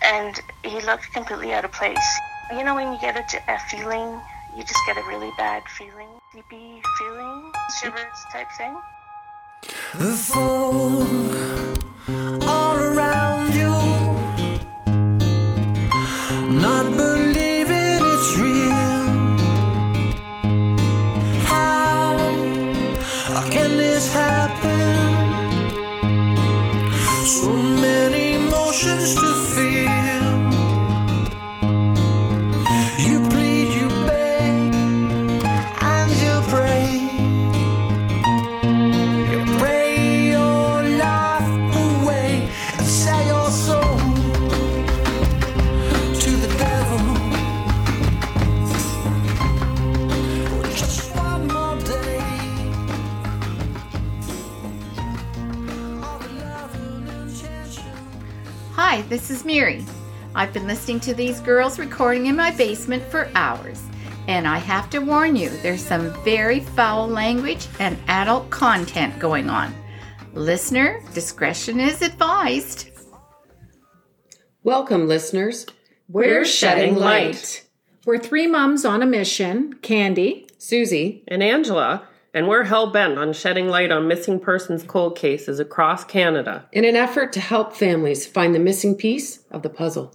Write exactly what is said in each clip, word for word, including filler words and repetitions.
and he looked completely out of place. You know when you get a, a feeling, you just get a really bad feeling, sleepy feeling, shivers type thing. The folk all around you, not believing it's real. How, how can this happen? So many emotions to feel. You plead, you beg, and you pray. You pray your life away and sell your soul to the devil for just one more day. All the love and intention. Hi, this is Mary. I've been listening to these girls recording in my basement for hours, and I have to warn you, there's some very foul language and adult content going on. Listener discretion is advised. Welcome, listeners. We're shedding light. We're three moms on a mission, Candy, Susie, and Angela, and we're hell-bent on shedding light on missing persons cold cases across Canada. in an effort to help families find the missing piece of the puzzle.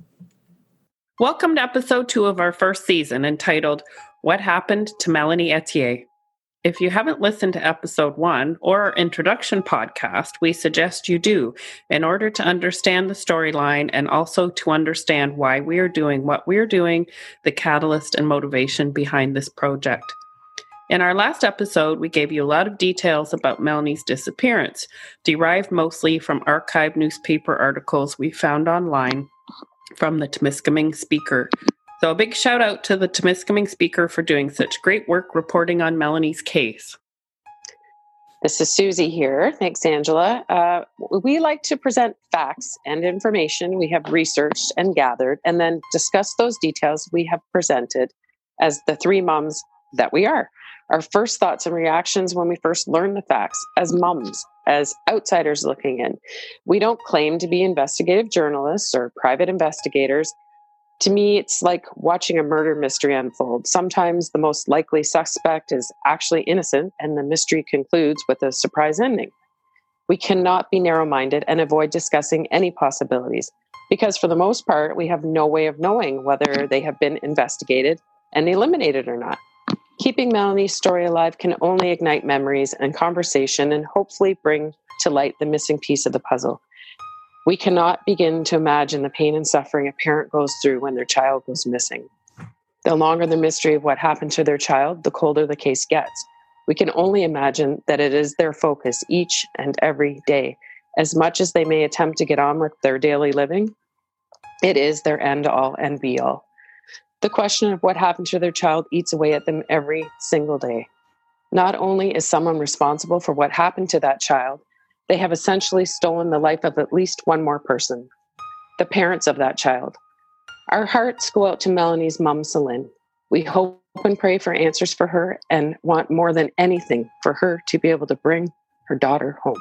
Welcome to episode two of our first season, entitled What Happened to Melanie Etier. If you haven't listened to episode one or our introduction podcast, we suggest you do in order to understand the storyline and also to understand why we are doing what we are doing, the catalyst and motivation behind this project. In our last episode, we gave you a lot of details about Melanie's disappearance, derived mostly from archived newspaper articles we found online from the Temiskaming Speaker. So a big shout out to the Temiskaming Speaker for doing such great work reporting on Melanie's case. This is Susie here. Thanks, Angela. Uh, we like to present facts and information we have researched and gathered, and then discuss those details we have presented as the three moms that we are. Our first thoughts and reactions when we first learn the facts as moms, as outsiders looking in. We don't claim to be investigative journalists or private investigators. To me, it's like watching a murder mystery unfold. Sometimes the most likely suspect is actually innocent, and the mystery concludes with a surprise ending. We cannot be narrow-minded and avoid discussing any possibilities, because for the most part, we have no way of knowing whether they have been investigated and eliminated or not. Keeping Melanie's story alive can only ignite memories and conversation and hopefully bring to light the missing piece of the puzzle. We cannot begin to imagine the pain and suffering a parent goes through when their child goes missing. The longer the mystery of what happened to their child, the colder the case gets. We can only imagine that it is their focus each and every day. As much as they may attempt to get on with their daily living, it is their end-all and be-all. The question of what happened to their child eats away at them every single day. Not only is someone responsible for what happened to that child, they have essentially stolen the life of at least one more person, the parents of that child. Our hearts go out to Melanie's mom, Celine. We hope and pray for answers for her and want more than anything for her to be able to bring her daughter home.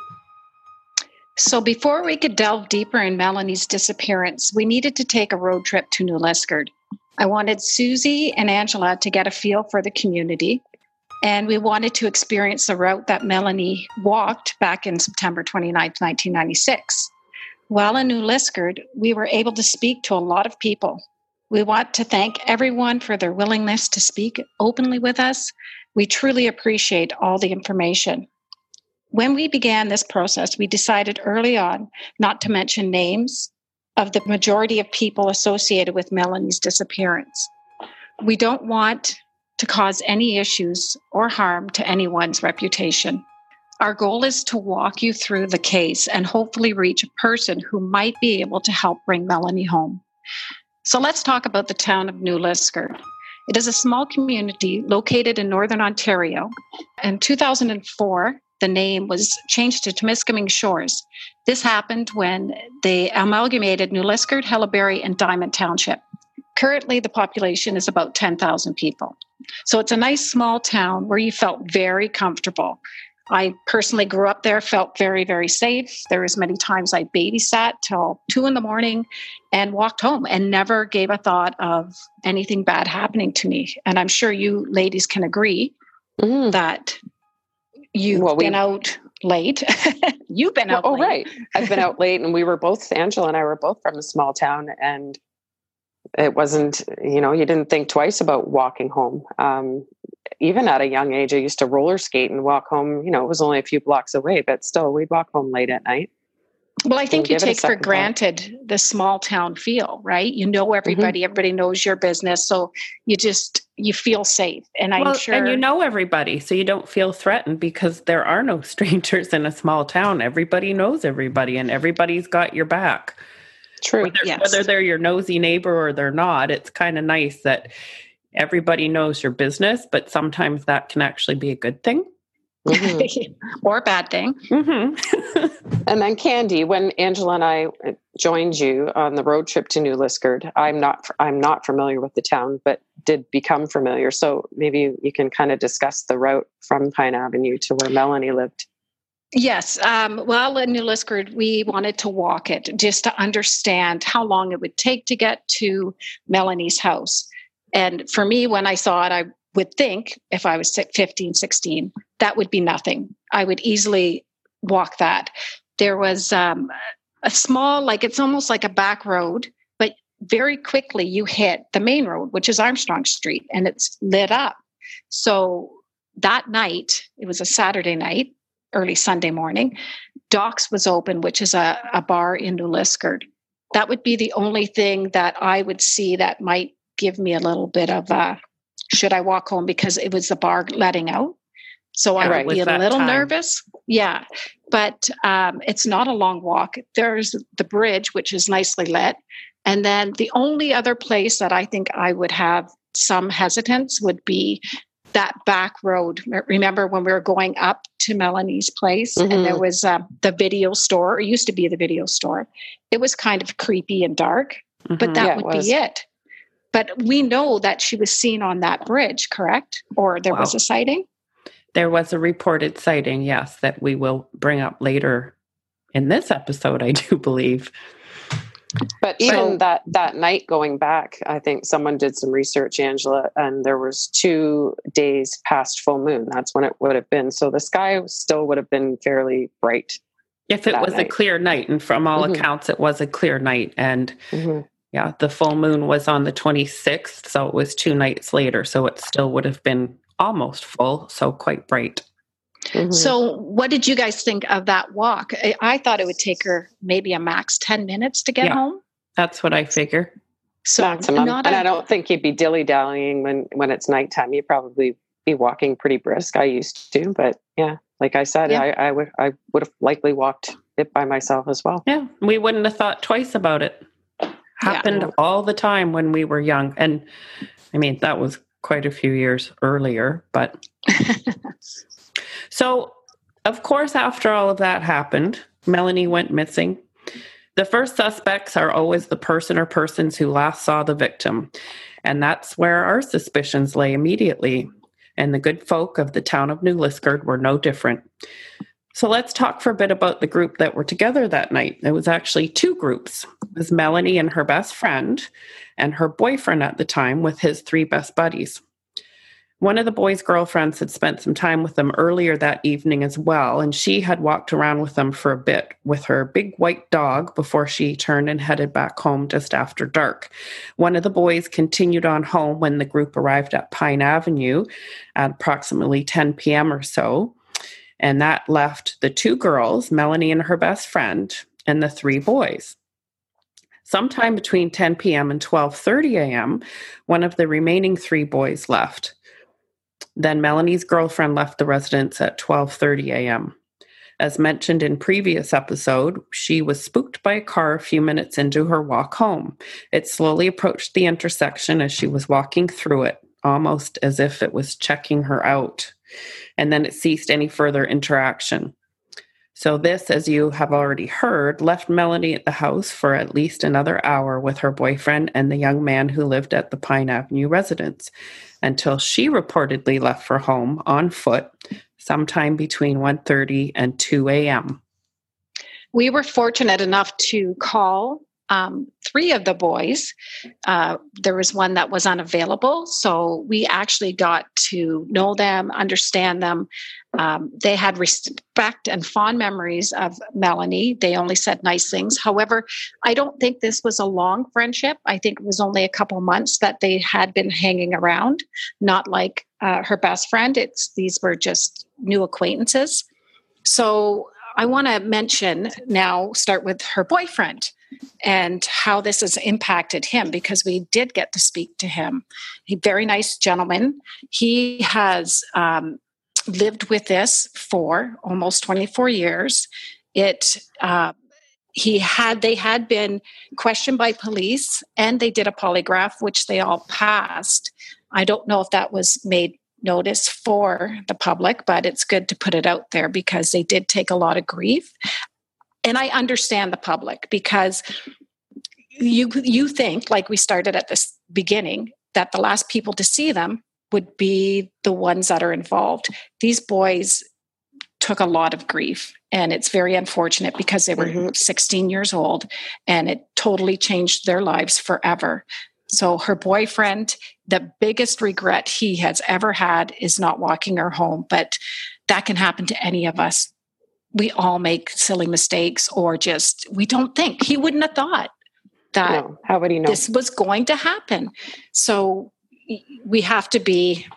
So before we could delve deeper in Melanie's disappearance, we needed to take a road trip to New Liskeard. I wanted Susie and Angela to get a feel for the community, and we wanted to experience the route that Melanie walked back in September twenty-ninth, nineteen ninety-six. While in New Liskeard, we were able to speak to a lot of people. We want to thank everyone for their willingness to speak openly with us. We truly appreciate all the information. When we began this process, we decided early on not to mention names of the majority of people associated with Melanie's disappearance. We don't want to cause any issues or harm to anyone's reputation. Our goal is to walk you through the case and hopefully reach a person who might be able to help bring Melanie home. So let's talk about the town of New Liskeard. It is a small community located in Northern Ontario. In two thousand four, the name was changed to Temiskaming Shores. This happened when they amalgamated New Liskeard, Helleberry, and Diamond Township. Currently, the population is about ten thousand people. So it's a nice small town where you felt very comfortable. I personally grew up there, felt very, very safe. There was many times I babysat till two in the morning and walked home and never gave a thought of anything bad happening to me. And I'm sure you ladies can agree mm. that you've well, been we, out late. You've been out well, late. Oh, right. I've been out late, and we were both, Angela and I were both from a small town, and it wasn't, you know, you didn't think twice about walking home. Um, even at a young age, I used to roller skate and walk home. You know, it was only a few blocks away, but still we'd walk home late at night. Well, I think you take for granted thought. the small town feel, right? You know everybody, mm-hmm. everybody knows your business. So you just, you feel safe. And I'm well, sure. And you know everybody, so you don't feel threatened because there are no strangers in a small town. Everybody knows everybody and everybody's got your back. True. Whether, yes. whether they're your nosy neighbor or they're not, it's kind of nice that everybody knows your business, but sometimes that can actually be a good thing. Mm-hmm. or a bad thing. Mm-hmm. And then Candy, when Angela and I joined you on the road trip to New Liskeard, I'm not, I'm not familiar with the town, but did become familiar. So maybe you can kind of discuss the route from Pine Avenue to where Melanie lived. Yes. Um, well, in New Liskeard, we wanted to walk it just to understand how long it would take to get to Melanie's house. And for me, when I saw it, I would think if I was fifteen, sixteen, that would be nothing. I would easily walk that. There was um, a small, like it's almost like a back road, but very quickly you hit the main road, which is Armstrong Street, and it's lit up. So that night, it was a Saturday night, early Sunday morning, Doc's was open, which is a, a bar in New Liskeard. That would be the only thing that I would see that might give me a little bit of a, should I walk home, because it was the bar letting out. So I right, would be a little time. nervous. Yeah. But um, it's not a long walk. There's the bridge, which is nicely lit. And then the only other place that I think I would have some hesitance would be that back road. Remember when we were going up to Melanie's place mm-hmm. and there was uh, the video store, or used to be the video store. It was kind of creepy and dark, mm-hmm. but that yeah, would it be it. But we know that she was seen on that bridge, correct? Or there wow. was a sighting? There was a reported sighting, yes, that we will bring up later in this episode, I do believe. But even so, that, that night going back, I think someone did some research, Angela, and there was two days past full moon. That's when it would have been. So the sky still would have been fairly bright. If it was night. a clear night, and from all mm-hmm. accounts, it was a clear night. And mm-hmm. yeah, the full moon was on the twenty-sixth, so it was two nights later. So it still would have been almost full, so quite bright. Mm-hmm. So what did you guys think of that walk? I, I thought it would take her maybe a max ten minutes to get yeah, home. That's what I figure. So maximum. And I don't think you'd be dilly-dallying when, when it's nighttime. You'd probably be walking pretty brisk. I used to, but yeah, like I said, yeah. I, I would I would have likely walked it by myself as well. Yeah, we wouldn't have thought twice about it. Happened yeah. all the time when we were young. And I mean, that was quite a few years earlier, but... So, of course, after all of that happened, Melanie went missing. The first suspects are always the person or persons who last saw the victim. And that's where our suspicions lay immediately. And the good folk of the town of New Liskeard were no different. So let's talk for a bit about the group that were together that night. It was actually two groups. It was Melanie and her best friend and her boyfriend at the time with his three best buddies. One of the boys' girlfriends had spent some time with them earlier that evening as well, and she had walked around with them for a bit with her big white dog before she turned and headed back home just after dark. One of the boys continued on home when the group arrived at Pine Avenue at approximately ten p.m. or so, and that left the two girls, Melanie and her best friend, and the three boys. Sometime between ten p.m. and twelve thirty a.m., one of the remaining three boys left. Then Melanie's girlfriend left the residence at twelve thirty a.m. As mentioned in previous episode, she was spooked by a car a few minutes into her walk home. It slowly approached the intersection as she was walking through it, almost as if it was checking her out. And then it ceased any further interaction. So this, as you have already heard, left Melanie at the house for at least another hour with her boyfriend and the young man who lived at the Pine Avenue residence, until she reportedly left for home on foot sometime between one thirty and two a.m. We were fortunate enough to call um, three of the boys. Uh, there was one that was unavailable, so we actually got to know them, understand them. Um, they had respect and fond memories of Melanie. They only said nice things. However, I don't think this was a long friendship. I think it was only a couple months that they had been hanging around, not like uh, her best friend. It's these were just new acquaintances. So I want to mention now, start with her boyfriend and how this has impacted him, because we did get to speak to him. He's a very nice gentleman. He has um, lived with this for almost twenty-four years. It uh, he had they had been questioned by police, and they did a polygraph, which they all passed. I don't know if that was made notice for the public, but it's good to put it out there because they did take a lot of grief. And I understand the public, because you you think, like we started at this beginning, that the last people to see them would be the ones that are involved. These boys took a lot of grief, and it's very unfortunate because they were mm-hmm. sixteen years old, and it totally changed their lives forever. So her boyfriend, the biggest regret he has ever had is not walking her home, but that can happen to any of us. We all make silly mistakes, or just, we don't think. He wouldn't have thought that no. How would he know? This was going to happen. So we have to be,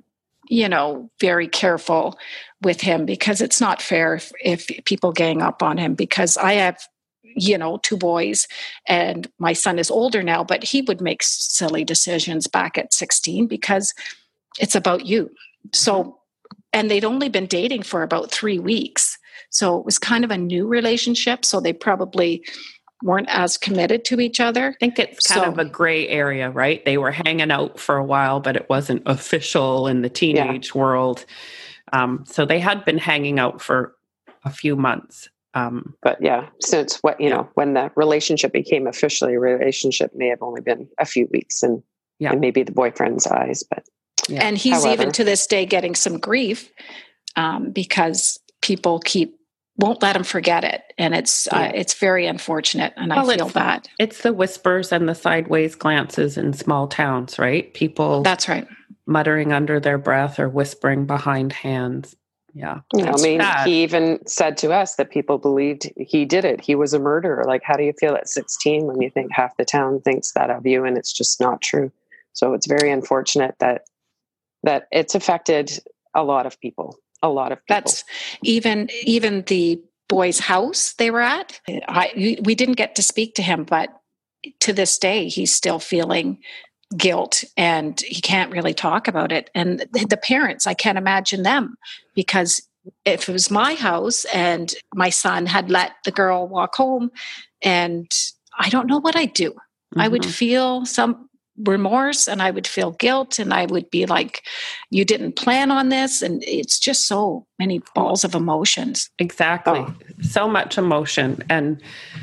you know, very careful with him, because it's not fair if, if people gang up on him, because I have, you know, two boys, and my son is older now, but he would make silly decisions back at sixteen because it's about you. So, and they'd only been dating for about three weeks. So it was kind of a new relationship. So they probably weren't as committed to each other. I think it's kind so, of a gray area, right? They were hanging out for a while, but it wasn't official in the teenage yeah. world. Um, so they had been hanging out for a few months. Um, but yeah, since what, you yeah. know, when the relationship became officially a relationship, may have only been a few weeks and, yeah. and maybe the boyfriend's eyes, but. Yeah. And he's However, even to this day getting some grief um, because people keep, won't let him forget it. And it's, yeah. uh, it's very unfortunate. And well, I feel it's, bad. It's the whispers and the sideways glances in small towns, right? People. That's right. Muttering under their breath or whispering behind hands. Yeah. You know, I mean, bad. He even said to us that people believed he did it. He was a murderer. Like, how do you feel at sixteen when you think half the town thinks that of you, and it's just not true? So it's very unfortunate that that it's affected a lot of people, a lot of people. That's even, even the boy's house they were at. I, we didn't get to speak to him, but to this day, he's still feeling guilt, and he can't really talk about it. And the parents, I can't imagine them, because if it was my house and my son had let the girl walk home, and I don't know what I'd do. Mm-hmm. I would feel some remorse, and I would feel guilt, and I would be like, you didn't plan on this. And it's just so many balls of emotions. Exactly. Oh. So much emotion. And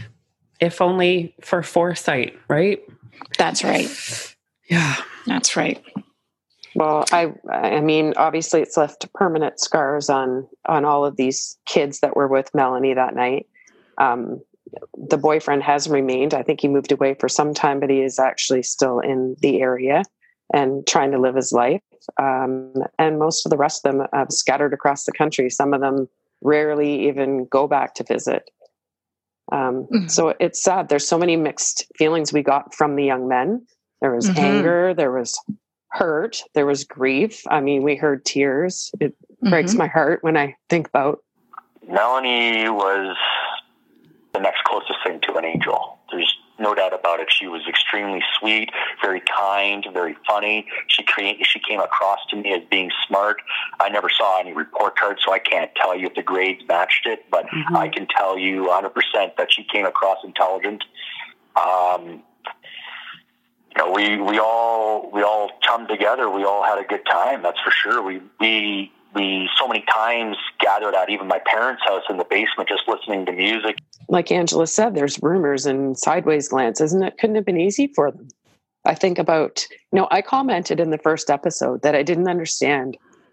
if only for foresight, right? That's right. Yeah, that's right. Well, I I mean, obviously it's left permanent scars on, on all of these kids that were with Melanie that night. Um, the boyfriend has remained. I think he moved away for some time, but he is actually still in the area and trying to live his life. Um, and most of the rest of them have scattered across the country. Some of them rarely even go back to visit. Um, mm-hmm. So it's sad. There's so many mixed feelings we got from the young men. There was mm-hmm. anger, there was hurt, there was grief. I mean, we heard tears. It mm-hmm. breaks my heart when I think about. Melanie was the next closest thing to an angel. There's no doubt about it. She was extremely sweet, very kind, very funny. She cre- she came across to me as being smart. I never saw any report cards, so I can't tell you if the grades matched it, but mm-hmm. I can tell you one hundred percent that she came across intelligent. Um, You know, we, we all we all chummed together. We all had a good time. That's for sure. We we we so many times gathered at even my parents' house in the basement, just listening to music. Like Angela said, there's rumors and sideways glances, and it couldn't have been easy for them. I think about, you know, I commented in the first episode that I didn't understand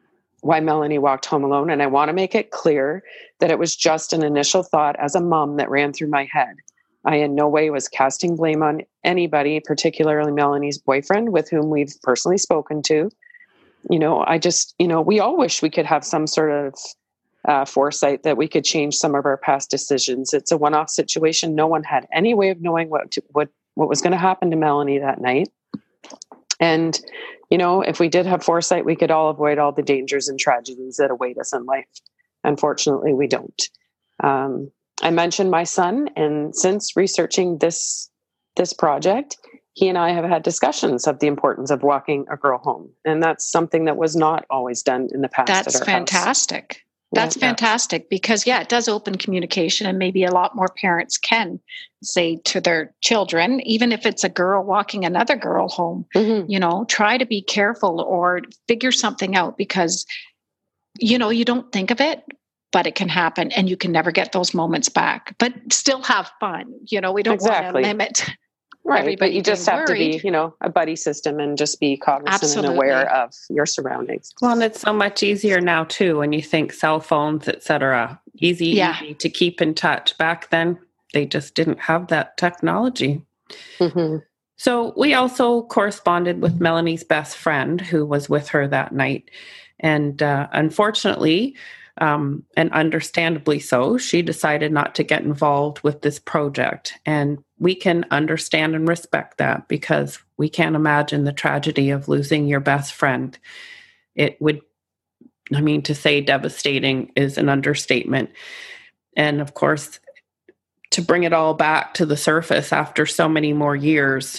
why Melanie walked home alone. And I want to make it clear that it was just an initial thought as a mom that ran through my head. I in no way was casting blame on anybody, particularly Melanie's boyfriend, with whom we've personally spoken to. You know, I just, you know, we all wish we could have some sort of uh, foresight that we could change some of our past decisions. It's a one-off situation. No one had any way of knowing what to, what what was going to happen to Melanie that night. And, you know, if we did have foresight, we could all avoid all the dangers and tragedies that await us in life. Unfortunately, we don't. Um, I mentioned my son, and since researching this this project, he and I have had discussions of the importance of walking a girl home. And that's something that was not always done in the past. That's at our fantastic. House. That's yeah. fantastic because, yeah, it does open communication, and maybe a lot more parents can say to their children, even if it's a girl walking another girl home, mm-hmm. you know, try to be careful or figure something out because, you know, you don't think of it, but it can happen and you can never get those moments back, but still have fun. You know, we don't exactly. want to limit. Right. But you just have worried. to be, you know, a buddy system and just be cognizant Absolutely. and aware of your surroundings. Well, and it's so much easier now too, when you think cell phones, et cetera, easy, yeah. easy to keep in touch. Back then, they just didn't have that technology. Mm-hmm. So we also corresponded with Melanie's best friend who was with her that night. And uh, unfortunately, Um, and understandably so, she decided not to get involved with this project. And we can understand and respect that because we can't imagine the tragedy of losing your best friend. It would, I mean, to say devastating is an understatement. And of course, to bring it all back to the surface after so many more years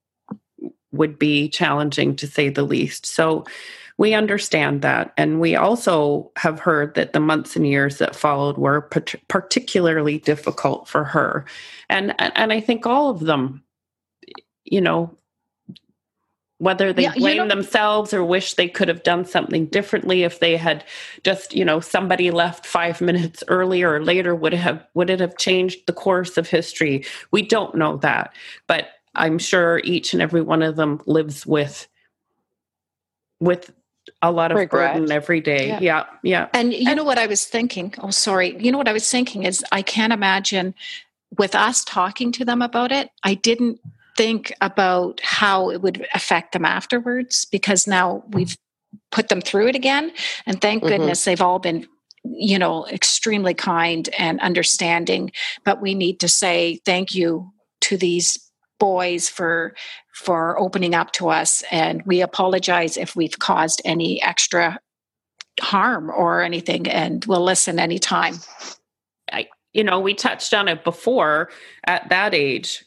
would be challenging to say the least. So we understand that. And we also have heard that the months and years that followed were particularly difficult for her. And, and I think all of them, you know, whether they yeah, blame you know, themselves or wish they could have done something differently, if they had just, you know, somebody left five minutes earlier or later, would it have, would it have changed the course of history? We don't know that, but I'm sure each and every one of them lives with, with a lot of Regret. burden every day. Yeah. yeah. Yeah. And you and, know what I was thinking? Oh, sorry. You know what I was thinking is I can't imagine with us talking to them about it. I didn't think about how it would affect them afterwards because now we've put them through it again. And thank mm-hmm. goodness they've all been, you know, extremely kind and understanding, but we need to say thank you to these boys for for opening up to us, and we apologize if we've caused any extra harm or anything, and we'll listen anytime. I, you know, we touched on it before. At that age,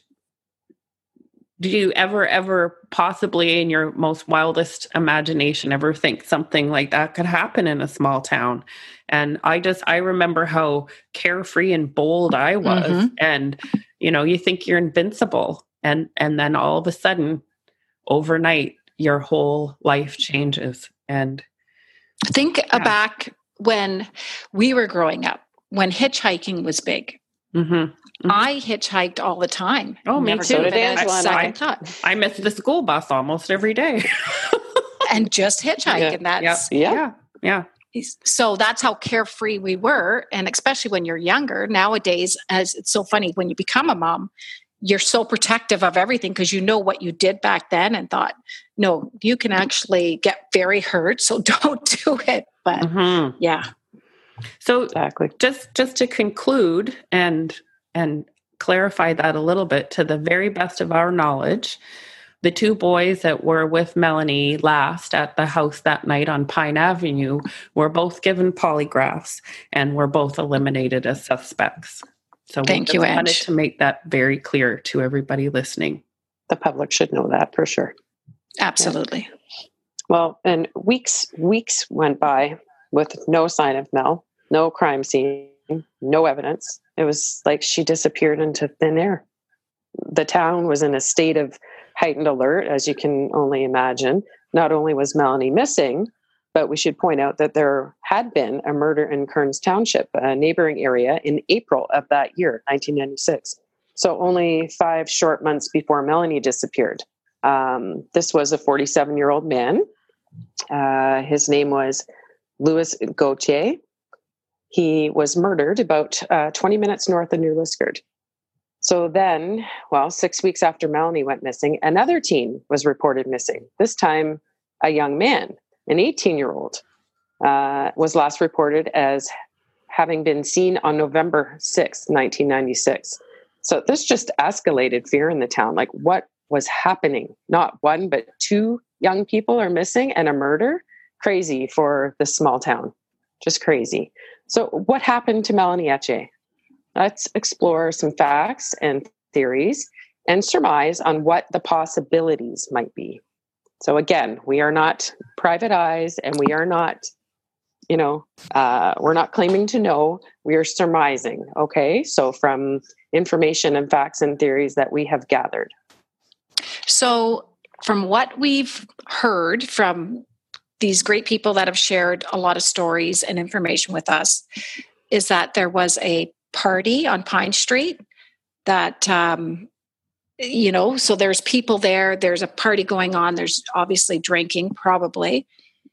do you ever, ever possibly in your most wildest imagination ever think something like that could happen in a small town? And I just, I remember how carefree and bold I was. Mm-hmm. And, you know, you think you're invincible. And and then all of a sudden, overnight, your whole life changes. And think yeah. back when we were growing up, when hitchhiking was big. Mm-hmm. Mm-hmm. I hitchhiked all the time. Oh, me Never too. Gave it a second thought. I missed the school bus almost every day. And just hitchhike. Yeah. And that's yeah. yeah. Yeah. So that's how carefree we were. And especially when you're younger, nowadays, as it's so funny, when you become a mom, you're so protective of everything because you know what you did back then and thought, no, you can actually get very hurt. So don't do it. But mm-hmm. yeah. So exactly. just, just to conclude and, and clarify that a little bit, to the very best of our knowledge, the two boys that were with Melanie last at the house that night on Pine Avenue were both given polygraphs and were both eliminated as suspects. So Thank we you, wanted Ange. to make that very clear to everybody listening. The public should know that for sure. Absolutely. Yeah. Well, and weeks, weeks went by with no sign of Mel, no crime scene, no evidence. It was like she disappeared into thin air. The town was in a state of heightened alert, as you can only imagine. Not only was Melanie missing, but we should point out that there had been a murder in Kearns Township, a neighboring area, in April of that year, nineteen ninety-six. So only five short months before Melanie disappeared. Um, this was a forty-seven-year-old man. Uh, his name was Louis Gauthier. He was murdered about uh, twenty minutes north of New Liskeard. So then, well, six weeks after Melanie went missing, another teen was reported missing. This time, a young man, an eighteen-year-old, uh, was last reported as having been seen on November sixth, nineteen ninety-six. So this just escalated fear in the town. Like, what was happening? Not one, but two young people are missing and a murder? Crazy for this small town. Just crazy. So what happened to Melanie Ethier? Let's explore some facts and theories and surmise on what the possibilities might be. So again, we are not private eyes and we are not, you know, uh, we're not claiming to know, we are surmising. Okay. So from information and facts and theories that we have gathered. So from what we've heard from these great people that have shared a lot of stories and information with us, is that there was a party on Pine Street that, um, you know, so there's people there, there's a party going on, there's obviously drinking probably.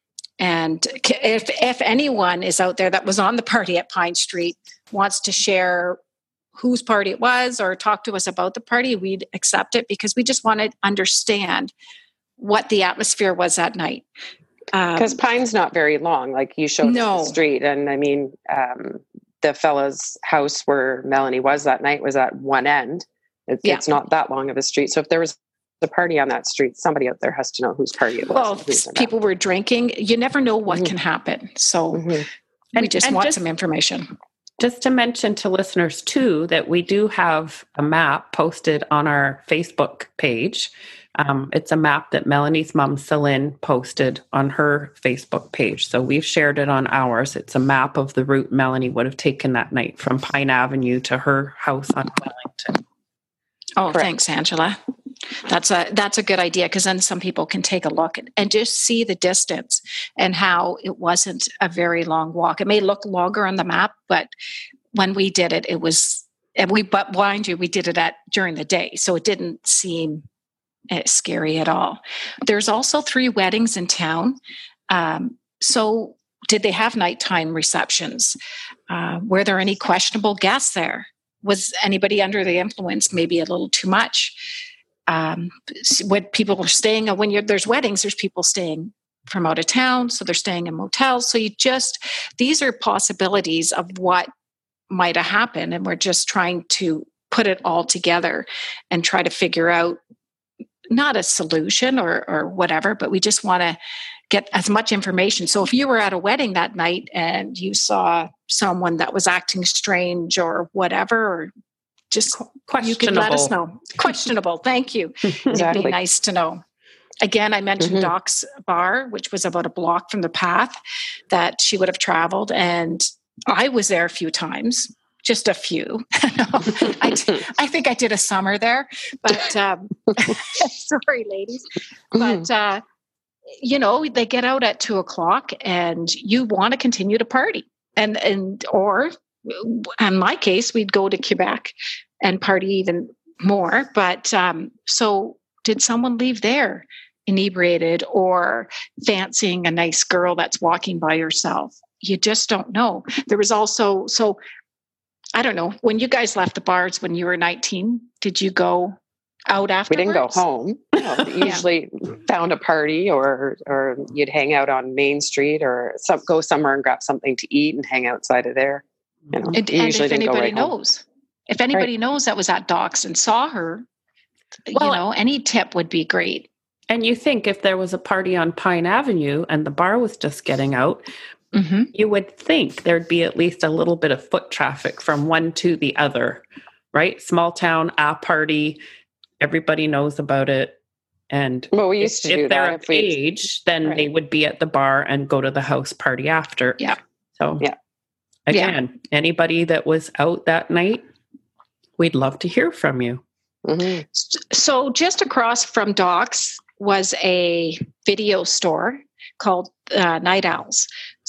And if, if anyone is out there that was on the party at Pine Street wants to share whose party it was or talk to us about the party, we'd accept it because we just want to understand what the atmosphere was that night. Because um, Pine's not very long, like you showed no. us the street. And I mean, um, the fella's house where Melanie was that night was at one end. It's, yeah. it's not that long of a street. So if there was a party on that street, somebody out there has to know whose party it was. Well, people were drinking. You never know what mm-hmm. can happen. So mm-hmm. we and, just and want just, some information. Just to mention to listeners too, that we do have a map posted on our Facebook page. Um, it's a map that Melanie's mom, Celine, posted on her Facebook page. So we've shared it on ours. It's a map of the route Melanie would have taken that night from Pine Avenue to her house on Wellington. Oh, Correct. Thanks, Angela. That's a that's a good idea because then some people can take a look and, and just see the distance and how it wasn't a very long walk. It may look longer on the map, but when we did it, it was, and we, but mind you, we did it at during the day. So it didn't seem scary at all. There's also three weddings in town. Um, so did they have nighttime receptions? Uh, were there any questionable guests there? Was anybody under the influence? Maybe a little too much. Um, when people are staying, when you're, there's weddings, there's people staying from out of town. So they're staying in motels. So you just, these are possibilities of what might have happened. And we're just trying to put it all together and try to figure out not a solution or, or whatever, but we just want to get as much information. So if you were at a wedding that night and you saw someone that was acting strange or whatever, or just you could let us know. Questionable. Thank you. Exactly. It'd be nice to know. Again, I mentioned mm-hmm. Doc's Bar, which was about a block from the path that she would have traveled. And I was there a few times. Just a few. I, t- I think I did a summer there, but um, sorry, ladies. But, uh, you know, they get out at two o'clock and you want to continue to party. And, and, or in my case, we'd go to Quebec and party even more. But um, so did someone leave there inebriated or fancying a nice girl that's walking by herself? You just don't know. There was also, so I don't know, when you guys left the bars when you were nineteen, did you go out afterwards? We didn't go home. No, we usually yeah. found a party or or you'd hang out on Main Street or some, go somewhere and grab something to eat and hang outside of there. You know, and, and if anybody right knows, home. if anybody right. knows that was at Doc's and saw her, well, you know, any tip would be great. And you think if there was a party on Pine Avenue and the bar was just getting out, mm-hmm. you would think there'd be at least a little bit of foot traffic from one to the other, right? Small town, a party, everybody knows about it. And well, we used if, to do if they're that. of age, then right. they would be at the bar and go to the house party after. Yeah. So yeah. again, yeah. anybody that was out that night, we'd love to hear from you. Mm-hmm. So just across from Doc's was a video store called uh, Night Owls.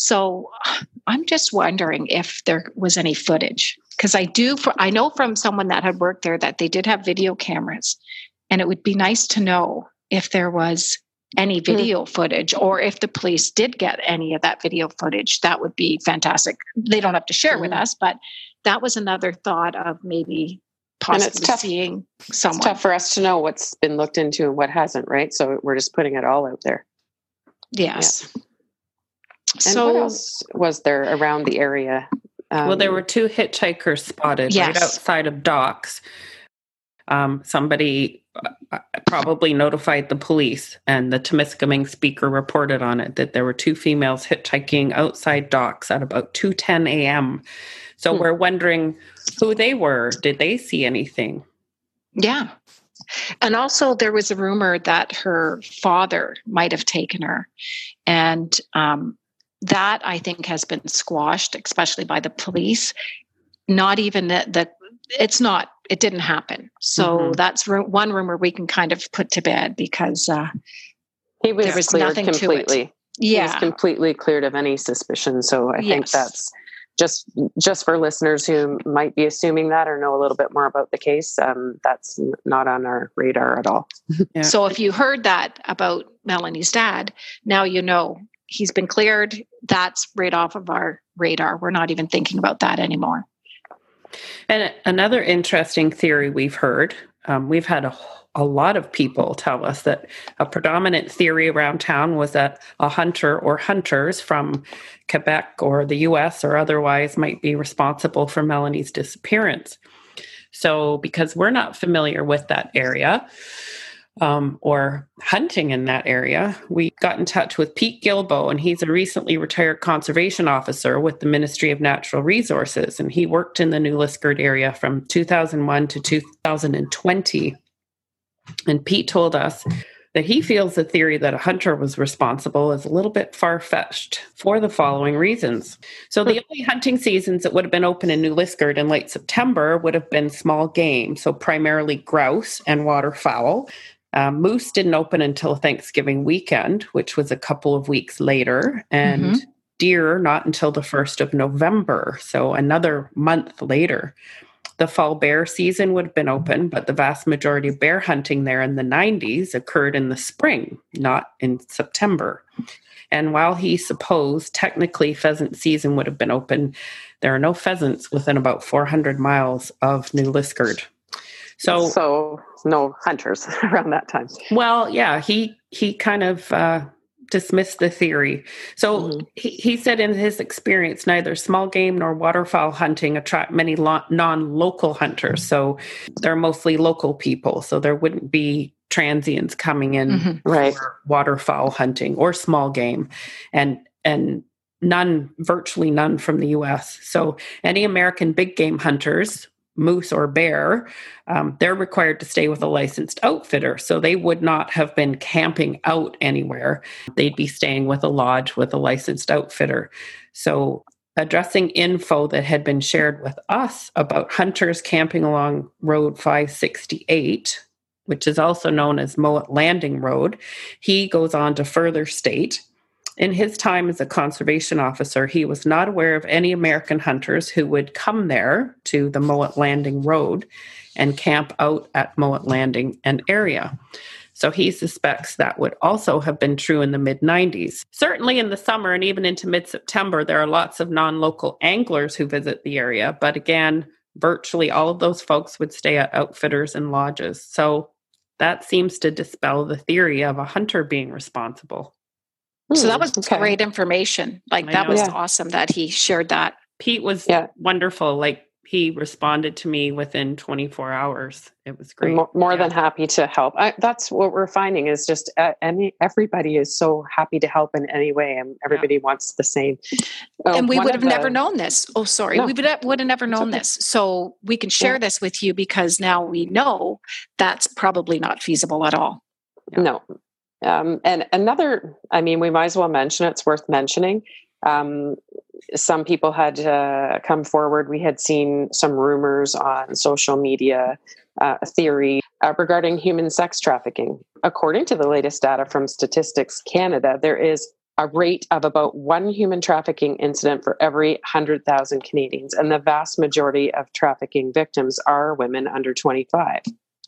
So I'm just wondering if there was any footage, because I do, for, I know from someone that had worked there that they did have video cameras, and it would be nice to know if there was any video mm. footage, or if the police did get any of that video footage, that would be fantastic. They don't have to share mm. with us, but that was another thought of maybe possibly and it's tough, seeing someone. It's tough for us to know what's been looked into and what hasn't, right? So we're just putting it all out there. Yes. Yeah. And so what else was there around the area? Um, well, there were two hitchhikers spotted yes. right outside of docks. Um, somebody uh, probably notified the police, and the Temiskaming Speaker reported on it that there were two females hitchhiking outside docks at about two ten a.m. So hmm. we're wondering who they were. Did they see anything? Yeah. And also there was a rumor that her father might have taken her. And um, that, I think, has been squashed, especially by the police. Not even the, the it's not, it didn't happen. So mm-hmm. that's ru- one rumor we can kind of put to bed, because uh, he was, there was cleared nothing completely. to it. Yeah. He was completely cleared of any suspicion. So I yes. think that's just, just for listeners who might be assuming that or know a little bit more about the case. Um, that's not on our radar at all. Yeah. So if you heard that about Melanie's dad, now you know he's been cleared. That's right off of our radar. We're not even thinking about that anymore. And another interesting theory we've heard, um, we've had a, a lot of people tell us that a predominant theory around town was that a hunter or hunters from Quebec or the U S or otherwise might be responsible for Melanie's disappearance. So because we're not familiar with that area, Um, or hunting in that area, we got in touch with Pete Gilbo, and he's a recently retired conservation officer with the Ministry of Natural Resources, and he worked in the New Liskeard area from two thousand one to two thousand twenty. And Pete told us that he feels the theory that a hunter was responsible is a little bit far-fetched for the following reasons. So the only hunting seasons that would have been open in New Liskeard in late September would have been small game, so primarily grouse and waterfowl. Um, moose didn't open until Thanksgiving weekend, which was a couple of weeks later, and mm-hmm. deer not until the first of November, so another month later. The fall bear season would have been open, but the vast majority of bear hunting there in the nineties occurred in the spring, not in September. And while he supposed technically pheasant season would have been open, there are no pheasants within about four hundred miles of New Liskeard. So, so no hunters around that time. Well, yeah, he he kind of uh, dismissed the theory. So mm-hmm. he, he said in his experience, neither small game nor waterfowl hunting attract many lo- non-local hunters. So they're mostly local people. So there wouldn't be transients coming in mm-hmm. right. for waterfowl hunting or small game, and and none, virtually none from the U S. So any American big game hunters, moose or bear, um, they're required to stay with a licensed outfitter. So they would not have been camping out anywhere. They'd be staying with a lodge with a licensed outfitter. So addressing info that had been shared with us about hunters camping along Road five sixty-eight, which is also known as Mowat Landing Road, he goes on to further state, in his time as a conservation officer, he was not aware of any American hunters who would come there to the Mowat Landing Road and camp out at Mowat Landing and area. So he suspects that would also have been true in the mid nineties. Certainly in the summer and even into mid-September, there are lots of non-local anglers who visit the area. But again, virtually all of those folks would stay at outfitters and lodges. So that seems to dispel the theory of a hunter being responsible. So that was okay. Great information. Like I that know. was yeah. awesome that he shared that. Pete was yeah. wonderful. Like he responded to me within twenty-four hours. It was great. More, more yeah. than happy to help. I, that's what we're finding is just uh, any, everybody is so happy to help in any way, and everybody yeah. wants the same. Uh, and we would have the, never known this. Oh, sorry. No. We would have, would have never known okay. this. So we can share yeah. this with you because now we know that's probably not feasible at all. Yeah. No. Um, and another, I mean, we might as well mention it. It's worth mentioning. Um, some people had uh, come forward. We had seen some rumors on social media, uh, theory uh, regarding human sex trafficking. According to the latest data from Statistics Canada, there is a rate of about one human trafficking incident for every one hundred thousand Canadians. And the vast majority of trafficking victims are women under twenty-five.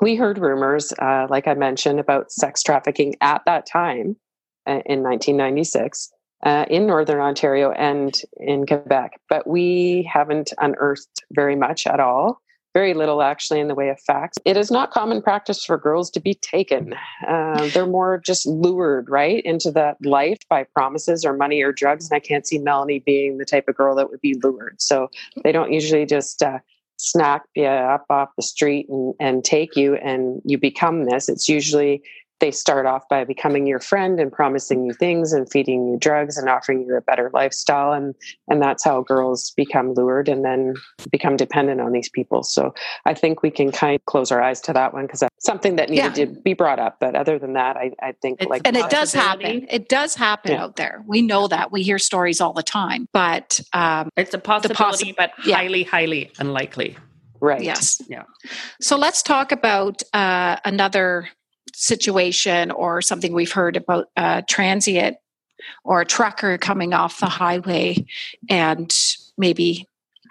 we heard rumors, uh, like I mentioned, about sex trafficking at that time uh, in nineteen ninety-six uh, in Northern Ontario and in Quebec. But we haven't unearthed very much at all. Very little, actually, in the way of facts. It is not common practice for girls to be taken. Uh, they're more just lured, right, into that life by promises or money or drugs. And I can't see Melanie being the type of girl that would be lured. So they don't usually just uh, snap you up off the street and, and take you and you become this. It's usually they start off by becoming your friend and promising you things and feeding you drugs and offering you a better lifestyle. And, and that's how girls become lured and then become dependent on these people. So I think we can kind of close our eyes to that one because that's something that needed yeah. to be brought up. But other than that, I, I think it's, like... And it does happen. It does happen yeah. out there. We know that. We hear stories all the time. But... Um, it's a possibility, possi- but yeah. highly, highly unlikely. Right. Yes. Yeah. So let's talk about uh, another... situation or something we've heard about a transient or a trucker coming off the highway and maybe,